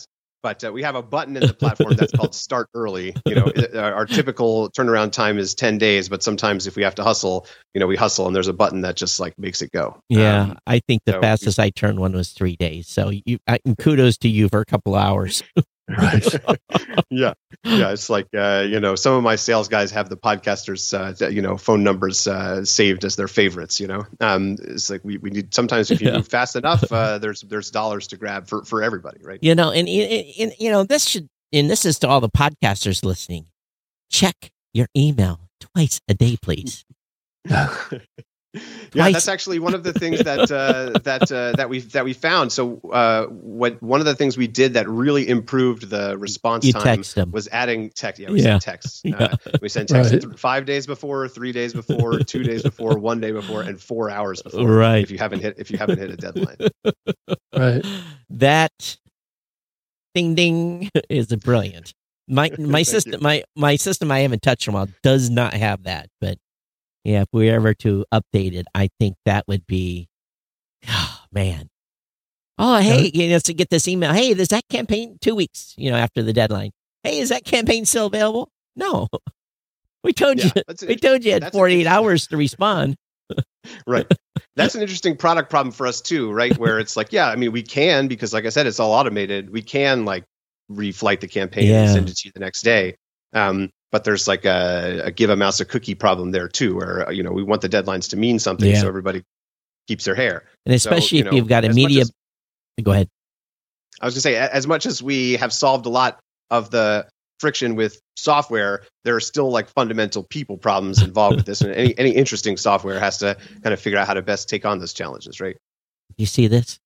But uh, we have a button in the platform that's called Start Early. You know, it, our, our typical turnaround time is ten days, but sometimes if we have to hustle, you know, we hustle, and there's a button that just like makes it go. Yeah, Um, I think the so- fastest I turned one was three days. So you, I, kudos to you for a couple hours. Right. yeah, yeah. It's like uh, you know, some of my sales guys have the podcasters, uh, th- you know, phone numbers uh, saved as their favorites. You know, um, it's like we, we need sometimes if you Yeah. move fast enough, uh, there's there's dollars to grab for for everybody, right? You know, and, and, and you know, this should, and this is to all the podcasters listening. Check your email twice a day, please. Yeah, Twice. that's actually one of the things that uh, that uh, that we that we found. So, uh, what one of the things we did that really improved the response You time text them. was adding text. Yeah, we Yeah. sent texts. Uh, we sent texts Right. th- five days before, three days before, two days before, one day before, and four hours before. Right. If you haven't hit if you haven't hit a deadline. Right. That ding ding is brilliant. My my Thank system you. my my system I haven't touched in a while does not have that, but yeah, if we were ever to update it, I think that would be, oh man. Oh hey, you know, to get this email. Hey, is that campaign two weeks? You know, after the deadline. Hey, is that campaign still available? No, we told Yeah, you. that's an We told you you had that's an forty-eight interesting- hours to respond. Right. That's an interesting product problem for us too, right? Where it's like, yeah, I mean, we can, because like I said, it's all automated. We can like reflight the campaign Yeah. and send it to you the next day. Um, but there's like a, a give a mouse a cookie problem there too, where, you know, we want the deadlines to mean something Yeah. so everybody keeps their hair. And especially you if know, you've got a as much media. as- Go ahead. I was going to say, a- as much as we have solved a lot of the friction with software, there are still like fundamental people problems involved with this. And any, any interesting software has to kind of figure out how to best take on those challenges, right? You see this?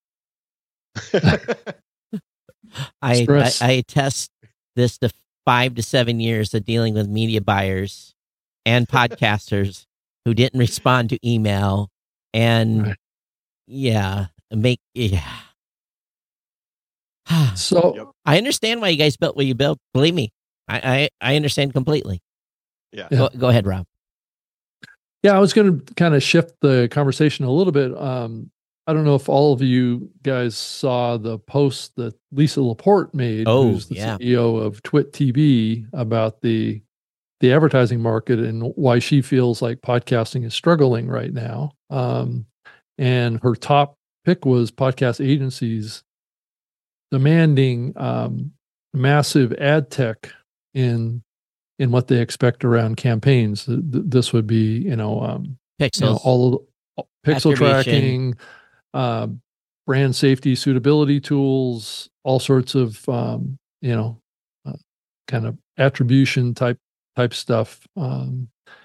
I, I Stress. I attest this to five to seven years of dealing with media buyers and podcasters who didn't respond to email, and Right. yeah, make yeah. So Yep. I understand why you guys built what you built. Believe me, I I, I understand completely. Yeah. Yeah. Go, go ahead, Rob. yeah, I was going to kind of shift the conversation a little bit. Um, I don't know if all of you guys saw the post that Lisa Laporte made, Oh, who's the yeah. C E O of Twit T V, about the the advertising market and why she feels like podcasting is struggling right now. Um, and her top pick was podcast agencies demanding um, massive ad tech in in what they expect around campaigns. Th- th- This would be, you know, um, Pixels. you know, all of the pixel Attribution. tracking, uh, brand safety, suitability tools, all sorts of, um, you know, uh, kind of attribution type type stuff. Um,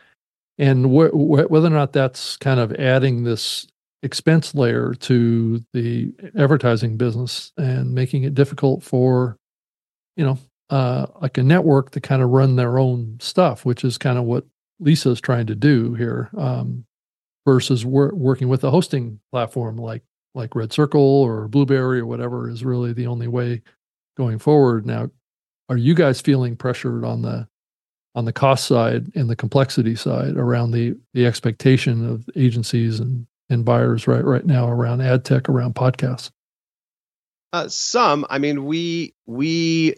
and wh- wh- whether or not that's kind of adding this expense layer to the advertising business and making it difficult for, you know, uh, like a network to kind of run their own stuff, which is kind of what Lisa's trying to do here, um, versus wor- working with a hosting platform like like Red Circle or Blueberry or whatever is really the only way going forward. Now, are you guys feeling pressured on the on the cost side and the complexity side around the the expectation of agencies and and buyers right right now around ad tech, around podcasts? Uh, some, I mean, we we,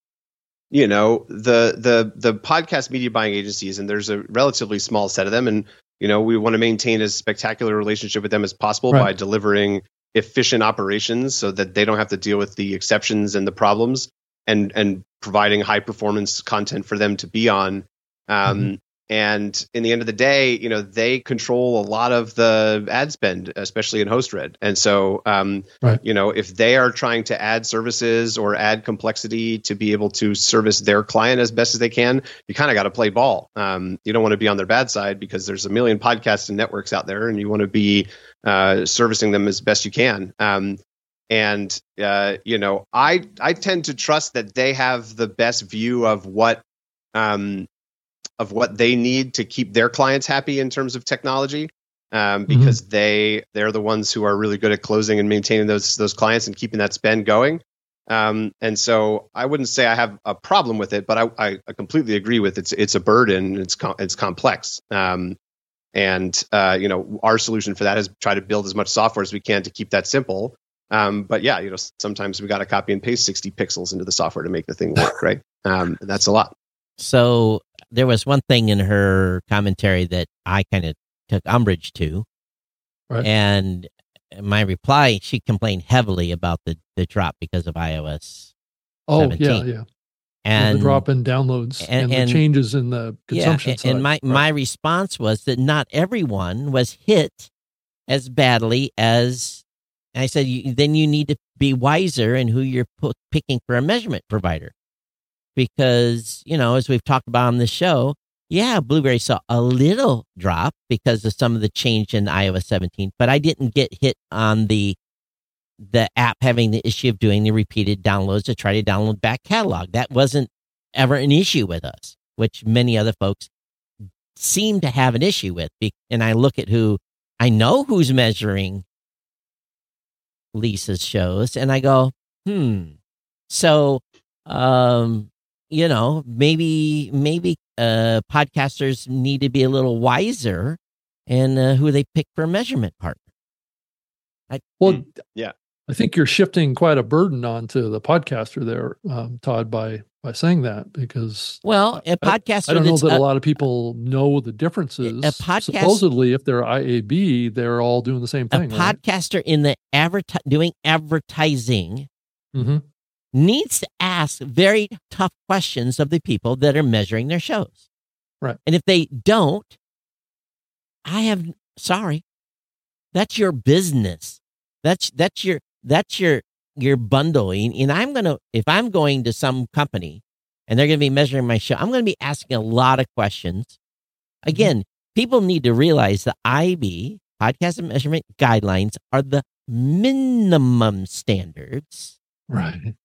you know, the the the podcast media buying agencies, and there's a relatively small set of them, and you know, we want to maintain as spectacular relationship with them as possible Right. by delivering efficient operations, so that they don't have to deal with the exceptions and the problems, and and providing high performance content for them to be on. Um, Mhm. And in the end of the day, you know, they control a lot of the ad spend, especially in HostRed. And so, um, Right. you know, if they are trying to add services or add complexity to be able to service their client as best as they can, you kind of got to play ball. Um, you don't want to be on their bad side, because there's a million podcasts and networks out there, and you want to be uh, servicing them as best you can. Um, and uh, you know, I I tend to trust that they have the best view of what. Um, of what they need to keep their clients happy in terms of technology, um, because mm-hmm. they they're the ones who are really good at closing and maintaining those those clients and keeping that spend going. Um, and so I wouldn't say I have a problem with it, but I, I, I completely agree with it's it's a burden. It's com- it's complex, um, and uh, you know, our solution for that is try to build as much software as we can to keep that simple. Um, but yeah, you know, sometimes we got to copy and paste sixty pixels into the software to make the thing work, right? Um, and that's a lot. So there was one thing in her commentary that I kind of took umbrage to. Right. And my reply, she complained heavily about the, the drop because of iOS Oh, seventeen. yeah, yeah. And the drop in downloads and- and, and- the changes in the consumption yeah, side. and my, Right. my response was that not everyone was hit as badly as I said. You, then you need to be wiser in who you're pu- picking for a measurement provider, because you know, as we've talked about on the show, yeah, Blueberry saw a little drop because of some of the change in iOS seventeen, but I didn't get hit on the the app having the issue of doing the repeated downloads to try to download back catalog. That wasn't ever an issue with us, which many other folks seem to have an issue with. Be- And I look at who I know who's measuring Lisa's shows, and I go, hmm. So, um, you know, maybe maybe uh, podcasters need to be a little wiser in uh, who they pick for a measurement partner. I, Well, Mm, yeah. I think you're shifting quite a burden onto the podcaster there, um, Todd, by by saying that, because well, a podcaster I don't know that's that uh, a lot of people know the differences. A podcast- Supposedly, if they're I A B, they're all doing the same a thing. right? podcaster in the adverti- doing advertising Mhm. needs to ask very tough questions of the people that are measuring their shows. Right. And if they don't, I have sorry. That's your business. That's that's your that's your your bundling. And I'm gonna if I'm going to some company and they're gonna be measuring my show, I'm gonna be asking a lot of questions. Again, people need to realize the I B podcast and measurement guidelines are the minimum standards. Right.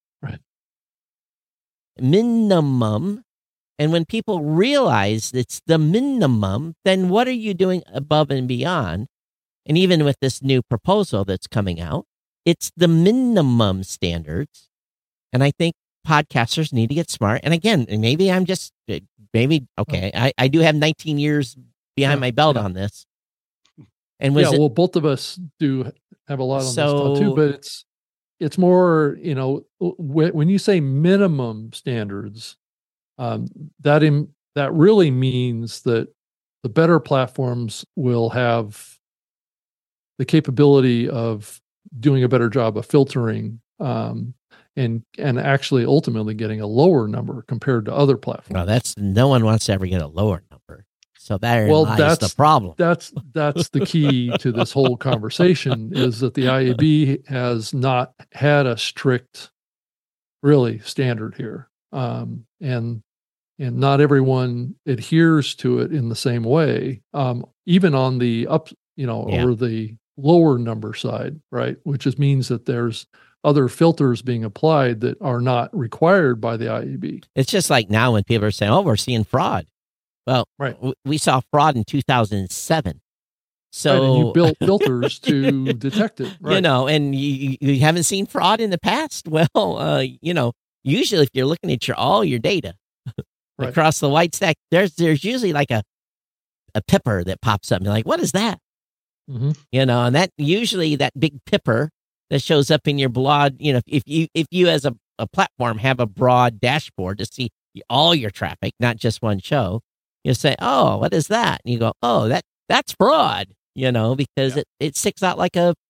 Minimum. And when people realize it's the minimum, then what are you doing above and beyond? And even with this new proposal that's coming out, it's the minimum standards. And I think podcasters need to get smart. And again, maybe I'm just, maybe, okay, I, I do have nineteen years behind Yeah, my belt yeah. on this. And was yeah, it, well, both of us do have a lot on this stuff So- too, but it's it's more, you know, when, when you say minimum standards, um, that in, that really means that the better platforms will have the capability of doing a better job of filtering, um, and and actually ultimately getting a lower number compared to other platforms. no, that's, no one wants to ever get a lower number. So therein Well, lies that's- the problem. That's that's the key to this whole conversation, is that the I A B has not had a strict, really, standard here, um, and and not everyone adheres to it in the same way, um, even on the up, you know, Yeah. or the lower number side, right? Which is means that there's other filters being applied that are not required by the I A B. It's just like now when people are saying, "Oh, we're seeing fraud." Well, Right. w- we saw fraud in two thousand seven. So Right, and you built filters to detect it, right? you know, and you, you you haven't seen fraud in the past. Well, uh, you know, usually if you're looking at your all your data Right. across the white stack, there's there's usually like a a pipper that pops up. And you're like, what is that? Mhm. You know, and that usually that big pipper that shows up in your broad, you know, if you if you as a, a platform have a broad dashboard to see all your traffic, not just one show, you say, oh, what is that? And you go, oh, that that's fraud, you know, because Yeah. it, it sticks out like a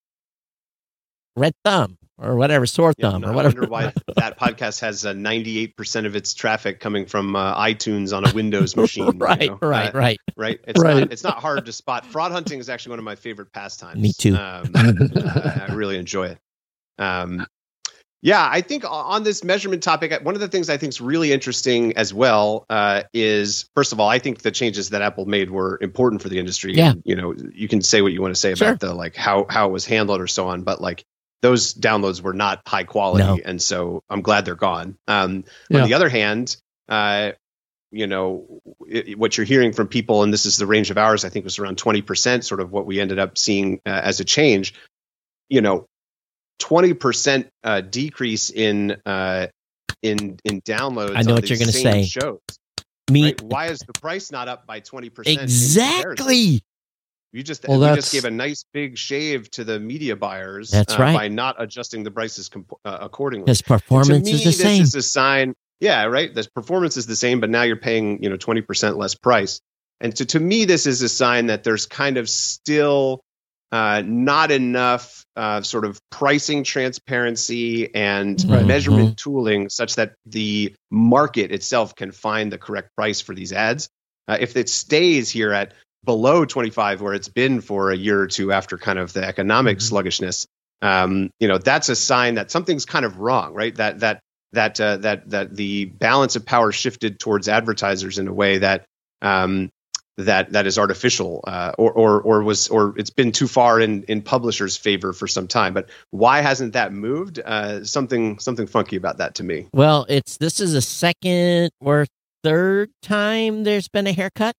red thumb or whatever, sore Yeah, thumb no, or I whatever. wonder why that podcast has uh, ninety-eight percent of its traffic coming from uh, iTunes on a Windows machine. you right, know? right, Uh, right. right. It's Right. not. It's not hard to spot. Fraud hunting is actually one of my favorite pastimes. Me too. Um, I, I really enjoy it. Um, yeah, I think o- on this measurement topic, one of the things I think is really interesting as well uh, is, first of all, I think the changes that Apple made were important for the industry. Yeah. And, you know, you can say what you want to say Sure. about the like how how it was handled or so on, but like those downloads were not high quality, No. and so I'm glad they're gone. Um, Yeah. On the other hand, uh, you know, it, what you're hearing from people, and this is the range of ours, I think was around twenty percent, sort of what we ended up seeing uh, as a change. You know, twenty percent uh, decrease in uh, in in downloads. I know on what you're these gonna same say. Shows. Me Right? Why is the price not up by twenty percent? exactly. You just Well, we that's- just gave a nice big shave to the media buyers That's uh, right. by not adjusting the prices comp- uh, accordingly. Because To performance me, is the this same. is a sign. Yeah, right. The performance is the same, but now you're paying, you know, twenty percent less price. And so to me, this is a sign that there's kind of still uh, not enough uh, sort of pricing transparency and Right. measurement tooling such that the market itself can find the correct price for these ads. Uh, if it stays here at below twenty-five, where it's been for a year or two after kind of the economic Mhm. sluggishness, um, you know, that's a sign that something's kind of wrong, right? That that that uh, that that the balance of power shifted towards advertisers in a way that um, that that is artificial, uh, or or or was or it's been too far in in publishers' favor for some time. But why hasn't that moved? Uh, something something funky about that to me. Well, it's this is a second or third time there's been a haircut.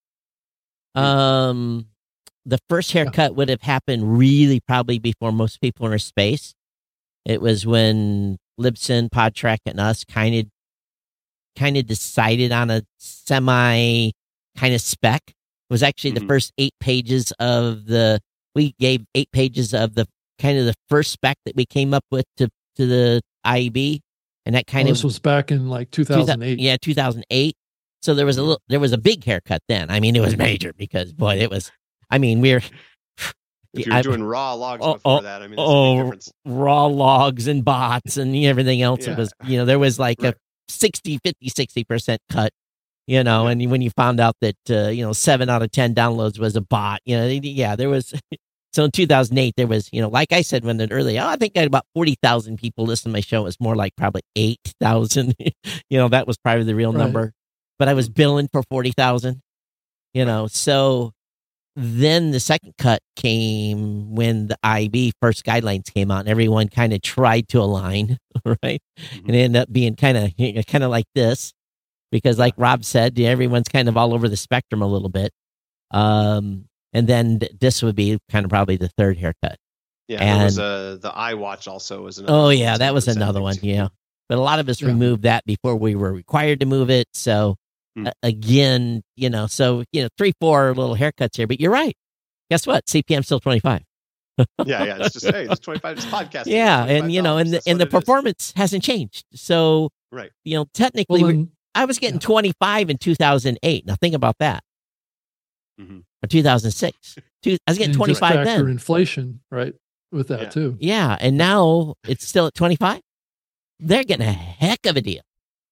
Um, the first haircut would have happened really probably before most people in our space. It was when Libsyn, Podtrack, and us kind of kind of decided on a semi kind of spec. It was actually the Mhm. first eight pages of the. We gave eight pages of the kind of the first spec that we came up with to to the I E B, and that kind Well, of this was back in like two thousand eight. yeah, two thousand eight. So there was a little, there was a big haircut then. I mean, it was major because boy, it was. I mean, we're If you're I- doing raw logs oh, before oh, that, I mean, that's a oh, big difference. raw logs and bots and everything else. Yeah. It was, you know, there was like Right. a sixty, fifty, sixty percent cut, you know, Yeah. and when you found out that, uh, you know, seven out of ten downloads was a bot, you know, yeah, there was. So in two thousand eight, there was, you know, like I said, when the early, oh, I think I had about forty thousand people listen to my show. It was more like probably eight thousand. You know, that was probably the real Right. number. But I was billing for forty thousand, you know. So then the second cut came when the I B first guidelines came out and everyone kind of tried to align, right? Mhm. And it ended up being kind of kind of like this because like Rob said, everyone's kind of all over the spectrum a little bit. Um, and then th- this would be kind of probably the third haircut. Yeah, there was And- a the iWatch also was another. Oh one yeah, too, that was the same another thing one. too. Yeah, but a lot of us Yeah. removed that before we were required to move it. So Hmm. uh, again, you know, so you know, three, four little haircuts here. But you're right. Guess what? C P M still twenty five. Yeah, yeah. It's just hey, it's twenty-five. It's podcasting. Yeah, it's and you know, twenty-five dollars, and the that's and the what it is. performance hasn't changed. So Right. you know, technically, Well, we- then, I was getting twenty five in two thousand eight. Now think about that. Mhm. Or two thousand six. Two, I was getting and twenty just five factor then. inflation, right? With that Yeah. too. Yeah, and now it's still at twenty five. They're getting a heck of a deal.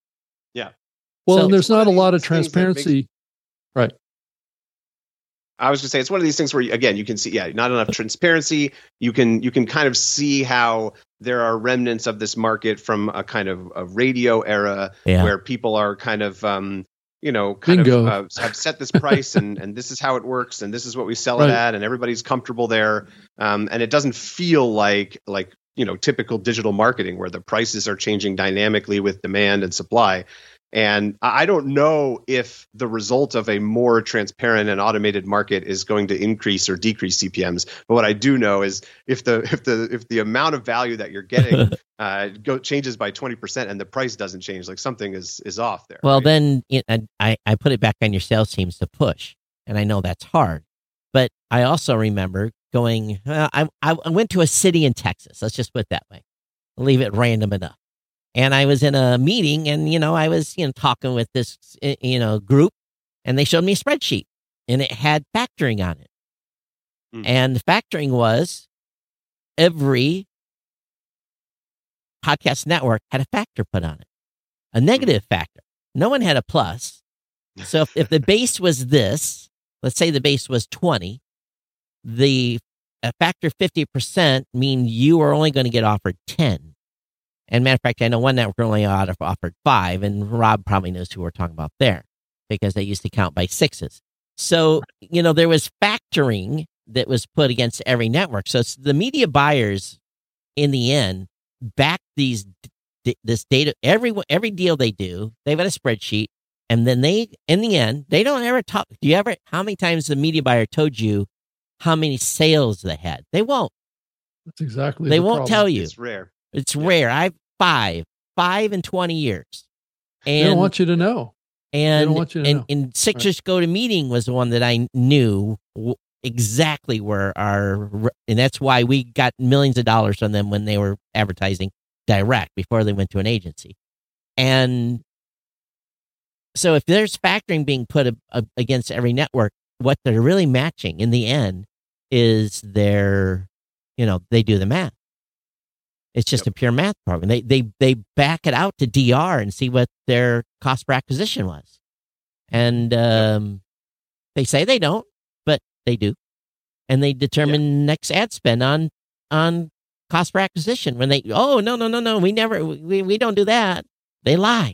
Well, So- and there's It's one not of a lot of these things that makes- transparency. Right. I was going to say it's one of these things where you, again you can see yeah not enough transparency. You can you can kind of see how there are remnants of this market from a kind of a radio era Yeah. where people are kind of um, you know kind Bingo. of uh, have set this price and and this is how it works and this is what we sell Right. it at and everybody's comfortable there. Um, and it doesn't feel like like you know typical digital marketing where the prices are changing dynamically with demand and supply. And I I don't know if the result of a more transparent and automated market is going to increase or decrease C P Ms. But what I do know is if the if the if the amount of value that you're getting uh, go changes by twenty percent and the price doesn't change, like something is is off there. Well, right? then you know, I, I put it back on your sales teams to push. And I know that's hard. But I also remember going, uh, I, I went to a city in Texas. Let's just put it that way. I'll leave it random enough. And I was in a meeting and, you know, I was, you know, talking with this, uh, you know, group and they showed me a spreadsheet and it had factoring on it. Mm. And the factoring was every podcast network had a factor put on it, a negative factor. No one had a plus. So if, if the base was this, let's say the base was twenty, the a factor fifty percent mean you are only going to get offered ten. And matter of fact, I know one network only offered five, and Rob probably knows who we're talking about there because they used to count by sixes. So, you know, there was factoring that was put against every network. So it's the media buyers, in the end, back these d- this data. Every every deal they do, they've got a spreadsheet, and then they, in the end, they don't ever talk. Do you ever? How many times the media buyer told you how many sales they had? They won't. That's exactly. They the won't problem. tell you. It's rare. It's Yeah. rare. I've five, five in twenty years, They and don't want you to know. and don't want you to and, know. and Citrus Go to Meeting was the one that I knew w- exactly where our, and that's why we got millions of dollars from them when they were advertising direct before they went to an agency. And so if there's factoring being put a, a, against every network, what they're really matching in the end is their, you know, they do the math. It's just Yep. a pure math program. They, they, they back it out to D R and see what their cost per acquisition was. And um, they say they don't, but they do. And they determine next ad spend on on cost per acquisition. When they, oh, no, no, no, no, we never, we, we don't do that. They lie.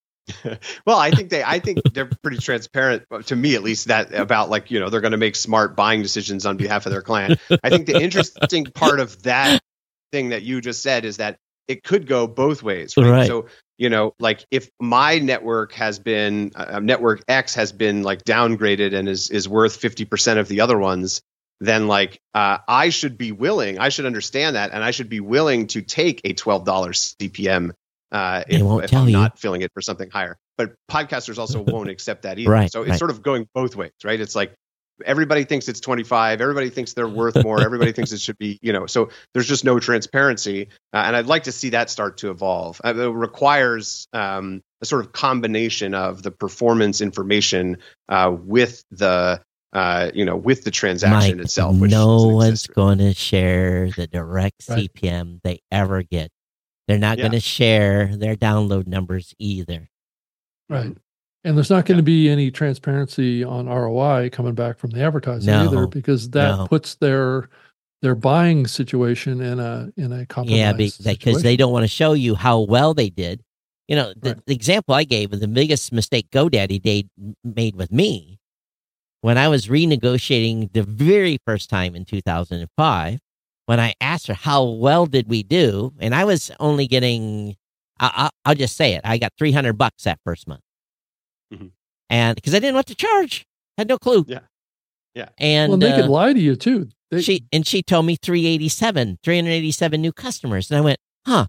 Well, I think they, I think they're pretty transparent to me, at least, that about like, you know, they're going to make smart buying decisions on behalf of their client. I think the interesting part of that thing that you just said is that it could go both ways, right? Right. So, you know, like if my network has been, uh, network X has been like downgraded and is, is worth fifty percent of the other ones, then like uh, I should be willing, I should understand that, and I should be willing to take a twelve dollars C P M uh, They if, won't if tell I'm you. not filling it for something higher. But podcasters also won't accept that either. Right, So it's right. sort of going both ways, right? It's like everybody thinks it's twenty-five, everybody thinks they're worth more, everybody thinks it should be, you know, so there's just no transparency. Uh, and I'd like to see that start to evolve. Uh, it requires um, a sort of combination of the performance information uh, with the uh, you know, with the transaction Mike, itself. Which no doesn't one's exist. going to share the direct Right. C P M they ever get. They're not Yeah. going to share their download numbers either. Right. And there's not going to be any transparency on R O I coming back from the advertiser No, either, because that no. puts their their buying situation in a in a compromised Yeah, be, because situation. they don't want to show you how well they did. You know, the, Right. the example I gave of the biggest mistake GoDaddy did, made with me when I was renegotiating the very first time in two thousand five, when I asked her how well did we do, and I was only getting, I, I, I'll just say it, I got three hundred bucks that first month. Mhm. And because I didn't know what to charge, had no clue. Yeah. Yeah. And well, and they uh, could lie to you too. They, she and she told me three eighty-seven, three hundred eighty-seven new customers, and I went, huh.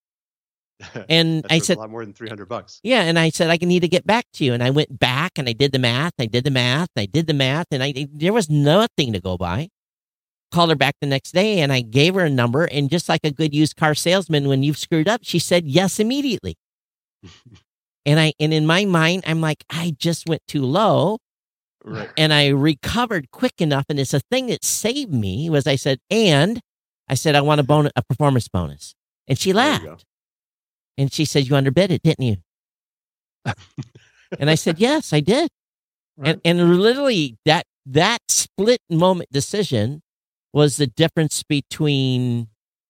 And That's I worth said, a lot more than three hundred bucks. yeah, and I said I need to get back to you, and I went back and I did the math, I did the math, I did the math, and I there was nothing to go by. Called her back the next day, and I gave her a number, and just like a good used car salesman, when you've screwed up, she said yes immediately. and I and in my mind, I'm like, I just went too low. Right. And I recovered quick enough, and it's a thing that saved me. Was I said, and I said I want a bonus, a performance bonus, and she There you go. laughed, and she said, "You underbid it, didn't you?" and I said, "Yes, I did." Right. And and literally that that split moment decision was the difference between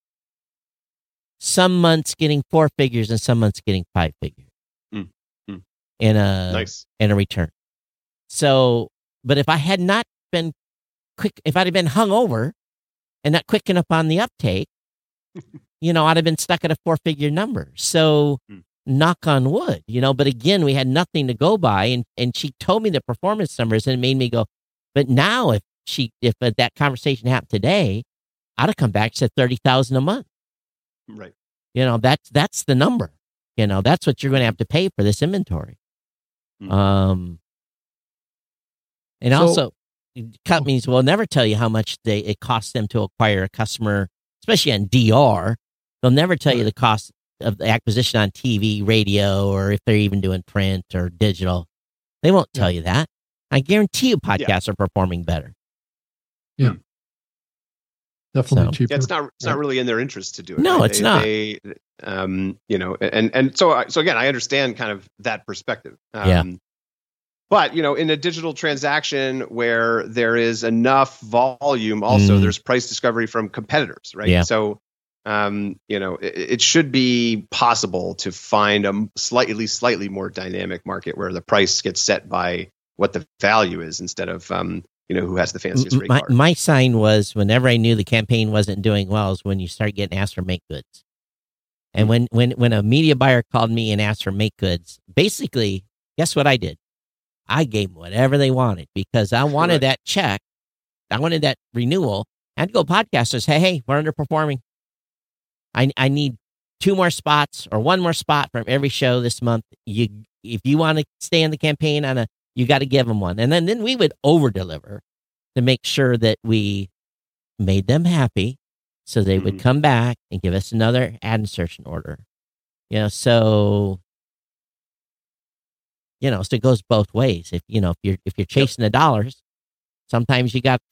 some months getting four figures and some months getting five figures Mm, mm. in a Nice. in a return. So, but if I had not been quick, if I'd have been hung over and not quick enough on the uptake, you know, I'd have been stuck at a four figure number. So, Hmm. knock on wood, you know, but again, we had nothing to go by. And, and she told me the performance numbers, and it made me go, but now if she, if uh, that conversation happened today, I'd have come back and said thirty thousand a month. Right. You know, that's, that's the number, you know, that's what you're going to have to pay for this inventory. Hmm. Um, and So- also, companies will never tell you how much they it costs them to acquire a customer, especially on D R. They'll never tell you the cost of the acquisition on T V, radio, or if they're even doing print or digital. They won't tell you that. I guarantee you podcasts are performing better. definitely So- cheaper. Yeah, it's not it's not really in their interest to do it. No, right? it's They- not. They, um, you know, and and so I- so again, I understand kind of that perspective. Um, Yeah. But you know, in a digital transaction where there is enough volume, also Mm. there's price discovery from competitors, right? Yeah. So, um, you know, it, it should be possible to find a slightly slightly more dynamic market where the price gets set by what the value is instead of um, you know, who has the fanciest rate My, card. my sign was whenever I knew the campaign wasn't doing well is when you start getting asked for make goods. And when, when, when a media buyer called me and asked for make goods, basically, guess what I did? I gave them whatever they wanted because I wanted Right. that check. I wanted that renewal. I had to go podcasters. Hey, hey, we're underperforming. I, I need two more spots or one more spot from every show this month. You, if you want to stay in the campaign on a, you got to give them one. And then, then we would over deliver. to make sure that we made them happy so they would Mhm. come back and give us another ad insertion order. You know, so you know, so it goes both ways. If you know, if you're if you're chasing the dollars, sometimes you got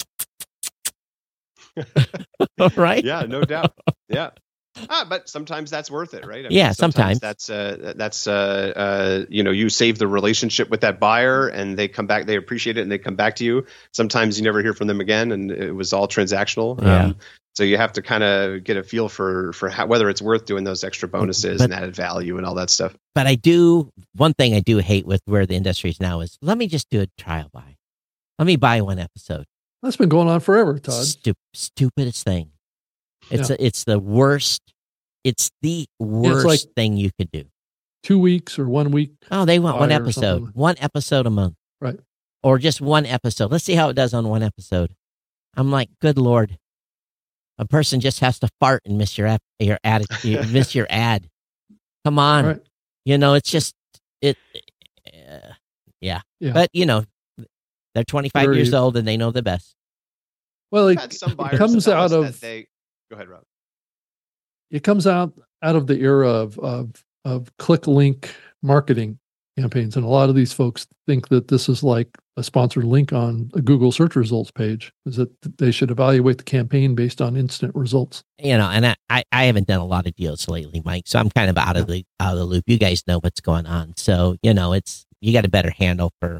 right. Yeah, no doubt. Yeah. Ah, but sometimes that's worth it, right? I Yeah, sometimes. that's uh, that's uh, uh, you know, you save the relationship with that buyer, and they come back, they appreciate it, and they come back to you. Sometimes you never hear from them again, and it was all transactional. Yeah. Um, so you have to kind of get a feel for for how, whether it's worth doing those extra bonuses But- and added value and all that stuff. But I do one thing I do hate with where the industry is now is let me just do a trial buy. Let me buy one episode. That's been going on forever, Todd. Stu- stupidest thing. It's Yeah. a, it's the worst. It's the worst like- thing you could do. Two weeks or one week. Oh, they want one buy or episode, something. one episode a month, Right. or just one episode. Let's see how it does on one episode. I'm like, good Lord, a person just has to fart and miss your ep- your ad, you miss your ad. Come on, Right. you know it's just it. Uh, yeah. Yeah. But you know, they're twenty-five Very- years old and they know the best. Well, I've it, had some it buyers comes tell us out that of they go ahead, Rob. it comes out out of the era of of of click link marketing campaigns, and a lot of these folks think that this is like a sponsored link on a Google search results page. Is that they should evaluate the campaign based on instant results. You know, and I, I, I haven't done a lot of deals lately, Mike. So I'm kind of out of the out of the loop. You guys know what's going on. So, you know, it's you got a better handle for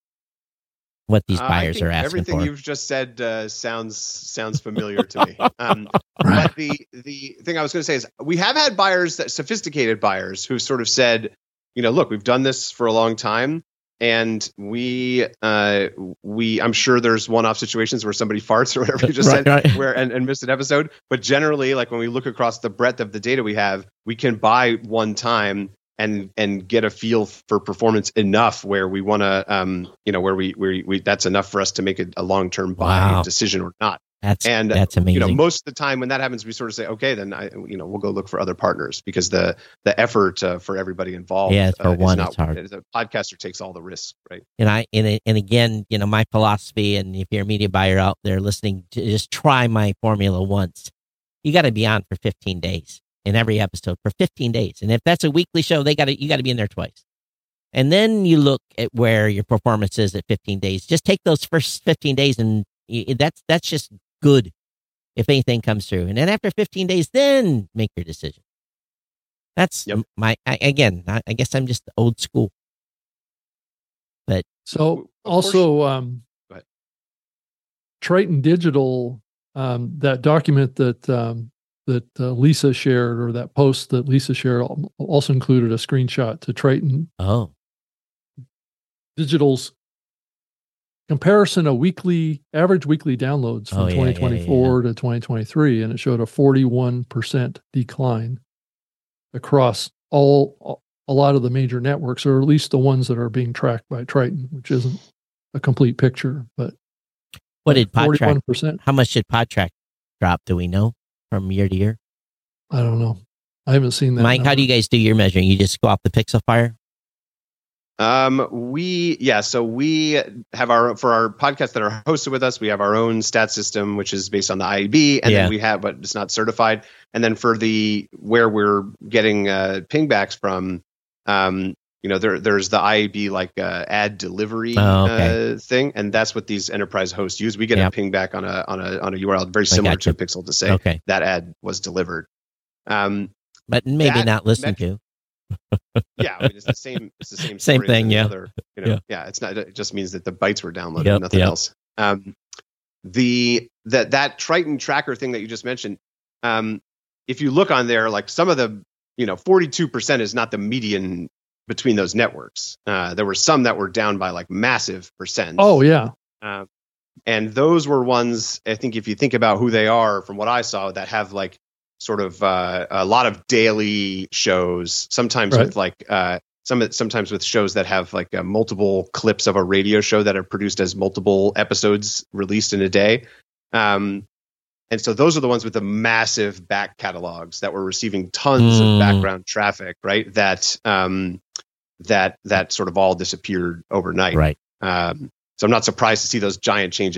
what these Uh, I buyers think are asking everything for. you've just said uh, sounds sounds familiar to me. Um, But the the thing I was going to say is we have had buyers, that sophisticated buyers, who sort of said, you know, look, we've done this for a long time, and we uh, we I'm sure there's one-off situations where somebody farts or whatever you just Right, said, right. where and, and missed an episode. But generally, like when we look across the breadth of the data we have, we can buy one time and and get a feel for performance enough where we want to, um, you know, where we, we we that's enough for us to make a, a long-term buy Wow. decision or not. That's And that's amazing. You know, most of the time when that happens, we sort of say, okay, then I, you know, we'll go look for other partners because the the effort uh, for everybody involved. Yeah, for uh, is one, not, it's hard. The podcaster takes all the risks, right? And I and and again, you know, my philosophy, and if you're a media buyer out there listening, to just try my formula once. You got to be on for fifteen days in every episode for fifteen days, and if that's a weekly show, they got to you got to be in there twice. And then you look at where your performance is at fifteen days. Just take those first fifteen days, and y- that's that's just good. If anything comes through, and then after fifteen days, then make your decision. That's Yep. my I, again. I, I guess I'm just old school. So Of course- also, um, Go ahead. Triton Digital, um, that document that um, that uh, Lisa shared, or that post that Lisa shared, al- also included a screenshot to Triton Oh, Digital's comparison of weekly average weekly downloads from Oh, yeah, yeah, yeah, twenty twenty-four to twenty twenty-three, and it showed a forty-one percent decline across all a lot of the major networks, or at least the ones that are being tracked by Triton, which isn't a complete picture, but what did Podtrack? forty-one percent? How much did Podtrack drop? Do we know from year to year? I don't know. I haven't seen that. Mike, how number. do you guys do your measuring? You just go off the Pixel Fire? Um, we yeah, so we have our for our podcasts that are hosted with us, we have our own stat system, which is based on the I A B, and Yeah. then we have, but it's not certified. And then for the where we're getting uh, pingbacks from, um, you know, there there's the I A B like uh, ad delivery Oh, okay. uh, thing, and that's what these enterprise hosts use. We get Yep. a pingback on a on a on a U R L very similar to gotcha. a Pixel to say Okay. that ad was delivered. Um, But maybe That not listen metric- to. yeah, I mean, it's the same. It's the same. Same story as thing, any yeah. Other, you know, Yeah. yeah. It's not. It just means that the bytes were downloaded, Yep, nothing yep. else. Um, the that that Triton tracker thing that you just mentioned. Um, if you look on there, like some of the, you know, forty-two percent is not the median between those networks. Uh, there were some that were down by like massive percents. Oh yeah, Uh, and those were ones, I think, if you think about who they are, from what I saw, that have like sort of uh, a lot of daily shows, sometimes Right. with like uh, some sometimes with shows that have like uh, multiple clips of a radio show that are produced as multiple episodes released in a day. Um, and so those are the ones with the massive back catalogs that were receiving tons Mm. of background traffic, right? That um, that that sort of all disappeared overnight. Right. Um, so I'm not surprised to see those giant changes.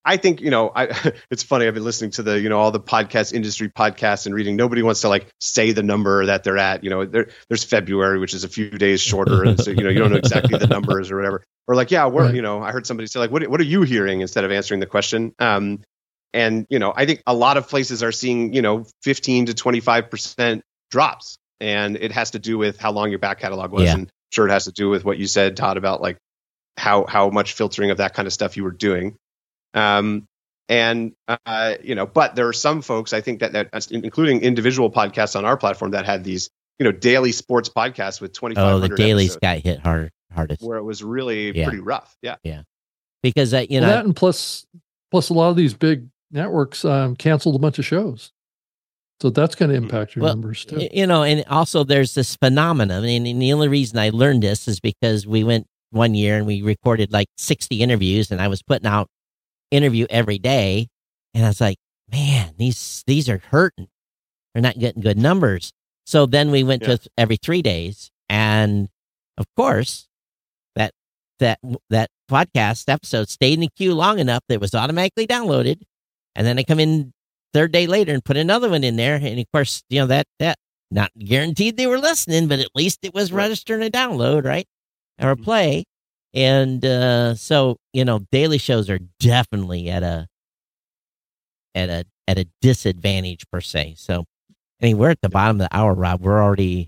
I think, you know, I, it's funny. I've been listening to the, you know, all the podcast industry podcasts and reading. Nobody wants to like say the number that they're at. You know, there, there's February, which is a few days shorter. And so, you know, you don't know exactly the numbers or whatever. Or like, yeah, we're, Right. you know, I heard somebody say like, what, what are you hearing instead of answering the question? Um, and, you know, I think a lot of places are seeing, you know, fifteen to twenty-five percent drops. And it has to do with how long your back catalog was. Yeah. And sure, it has to do with what you said, Todd, about like how, how much filtering of that kind of stuff you were doing. Um, and, uh, you know, but there are some folks, I think that, that, including individual podcasts on our platform that had these, you know, daily sports podcasts with twenty-five Oh, hundred the dailies episodes, got hit hard, hardest where it was really Yeah. pretty rough. Yeah. because uh, you Well, know that and plus, plus a lot of these big networks um, canceled a bunch of shows, so that's going to impact your Well, numbers too. y- you know, and also there's this phenomenon. And, and the only reason I learned this is because we went one year and we recorded like sixty interviews, and I was putting out interview every day, and I was like, man, these these are hurting. They're not getting good numbers. So then we went Yeah. to every three days, and of course, that that that podcast episode stayed in the queue long enough that it was automatically downloaded, and then I come in third day later and put another one in there, and of course, you know that that not guaranteed they were listening, but at least it was Right. registering a download, right, or a Mhm. play. And uh, so, you know, daily shows are definitely at a at a at a disadvantage per se. So, I mean, we're at the bottom of the hour, Rob. We're already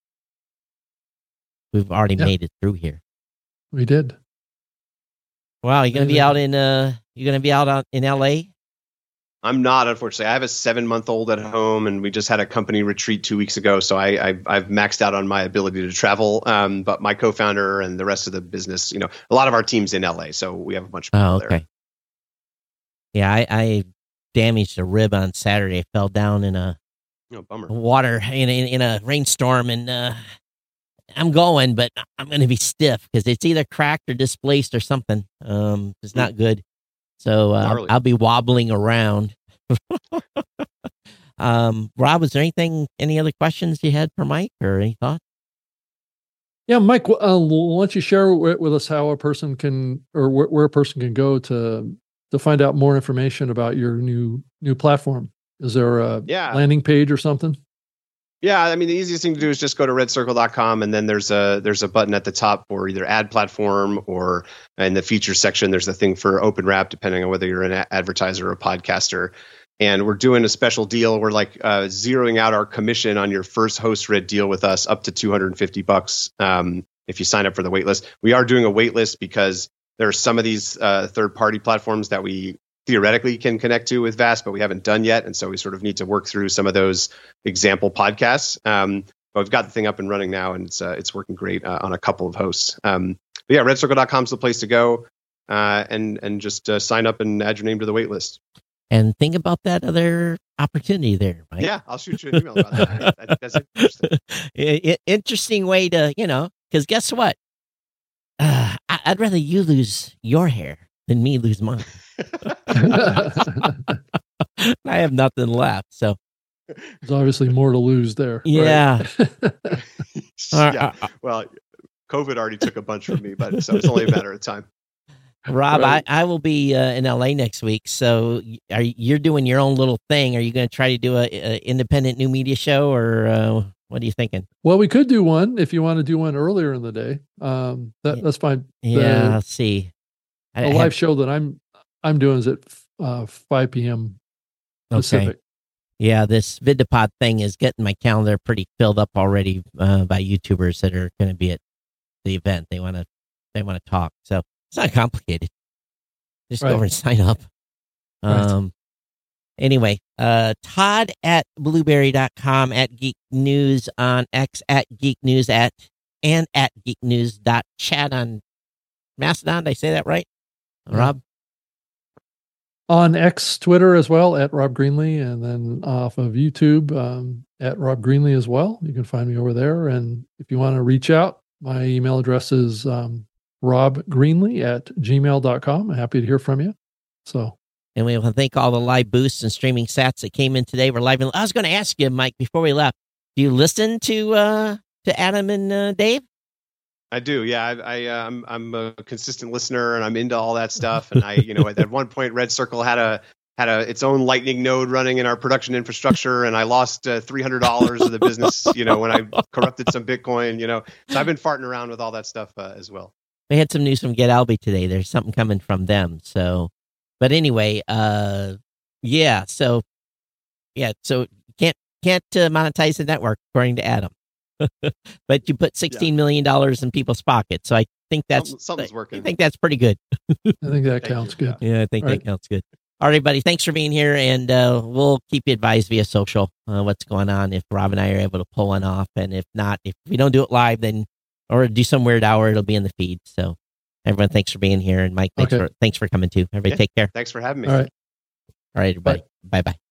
we've already Yeah. made it through here. We did. Wow, you're gonna be Amazing. out in uh, you're gonna be out on, in L A. I'm not, unfortunately. I have a seven month old at home, and we just had a company retreat two weeks ago. So I, I I've maxed out on my ability to travel. Um, but my co-founder and the rest of the business, you know, a lot of our team's in L A, so we have a bunch of people Oh, there. okay. Yeah, I, I damaged a rib on Saturday. I fell down in a Oh, bummer. water in in, in a rainstorm, and uh, I'm going, but I'm going to be stiff because it's either cracked or displaced or something. Um, it's not good. So uh, Gnarly. I'll be wobbling around. um, Rob, was there anything, any other questions you had for Mike or any thoughts? Yeah, Mike, wh- uh, why don't you share with, with us how a person can, or where, where a person can go to to find out more information about your new new platform? Is there a Yeah. landing page or something? Yeah, I mean, the easiest thing to do is just go to red circle dot com, and then there's a there's a button at the top for either ad platform, or in the features section, there's a thing for Open Wrap, depending on whether you're an a- advertiser or a podcaster. And we're doing a special deal. We're like uh, zeroing out our commission on your first HostRed deal with us up to two hundred fifty bucks um, if you sign up for the waitlist. We are doing a waitlist because there are some of these uh, third party platforms that we theoretically can connect to with Vast, but we haven't done yet. And so we sort of need to work through some of those example podcasts. Um, but we've got the thing up and running now, and it's uh, it's working great uh, on a couple of hosts. Um, but yeah, red circle dot com is the place to go, uh, and and just uh, sign up and add your name to the wait list. And think about that other opportunity there, Mike. Yeah, I'll shoot you an email about that. I think that's interesting. I- I- interesting way to, you know, because guess what? Uh, I- I'd rather you lose your hair than me lose mine. I have nothing left. So, There's obviously more to lose there. right? yeah. Uh, yeah. uh, Well, COVID already took a bunch from me, but so it's only a matter of time. Rob, Right. I, I will be uh, in L A next week. So, y- are you, you're doing your own little thing? Are you going to try to do a, a independent new media show, or uh, what are you thinking? Well, we could do one if you want to do one earlier in the day. Um, that Yeah. that's fine. Yeah, let's see. I The have- live show that I'm I'm doing is at uh, five p.m. okay. Pacific. Yeah, this Vidipod thing is getting my calendar pretty filled up already uh, by YouTubers that are going to be at the event. They want to they want to talk, so it's not complicated. Just Right. go over and sign up. Right. Um. Anyway, uh, Todd at blueberry dot com, at Geek News on X, at Geek News at and at Geek News dot chat on Mastodon. Did I say that right, Yeah. Rob? On X, Twitter as well, at Rob Greenlee, and then off of YouTube um, at Rob Greenlee as well. You can find me over there. And if you want to reach out, my email address is um, robgreenlee at gmail dot com. I'm happy to hear from you. So, And we want to thank all the live boosts and streaming sats that came in today. We're live. In, I was going to ask you, Mike, before we left, do you listen to uh, to Adam and uh, Dave? I do. Yeah, I, I uh, I'm I'm a consistent listener, and I'm into all that stuff. And I, you know, at, at one point, Red Circle had a had a its own Lightning node running in our production infrastructure, and I lost uh, three hundred dollars of the business. You know, when I corrupted some Bitcoin. You know, so I've been farting around with all that stuff uh, as well. We had some news from Get Alby today. There's something coming from them. So, but anyway, uh, yeah. So, yeah. So can't can't uh, monetize the network according to Adam. But you put sixteen yeah. million dollars in people's pockets. So I think that's Something, something's working. I think that's pretty good. I think that counts you. good. Yeah, I think All that right. counts good. All right, buddy. Thanks for being here, and uh, we'll keep you advised via social uh, what's going on. If Rob and I are able to pull one off, and if not, if we don't do it live, then or do some weird hour, it'll be in the feed. So, everyone, thanks for being here, and Mike, thanks Okay. for thanks for coming too. Everybody, Yeah. take care. Thanks for having me. All right. All right, everybody. Bye bye.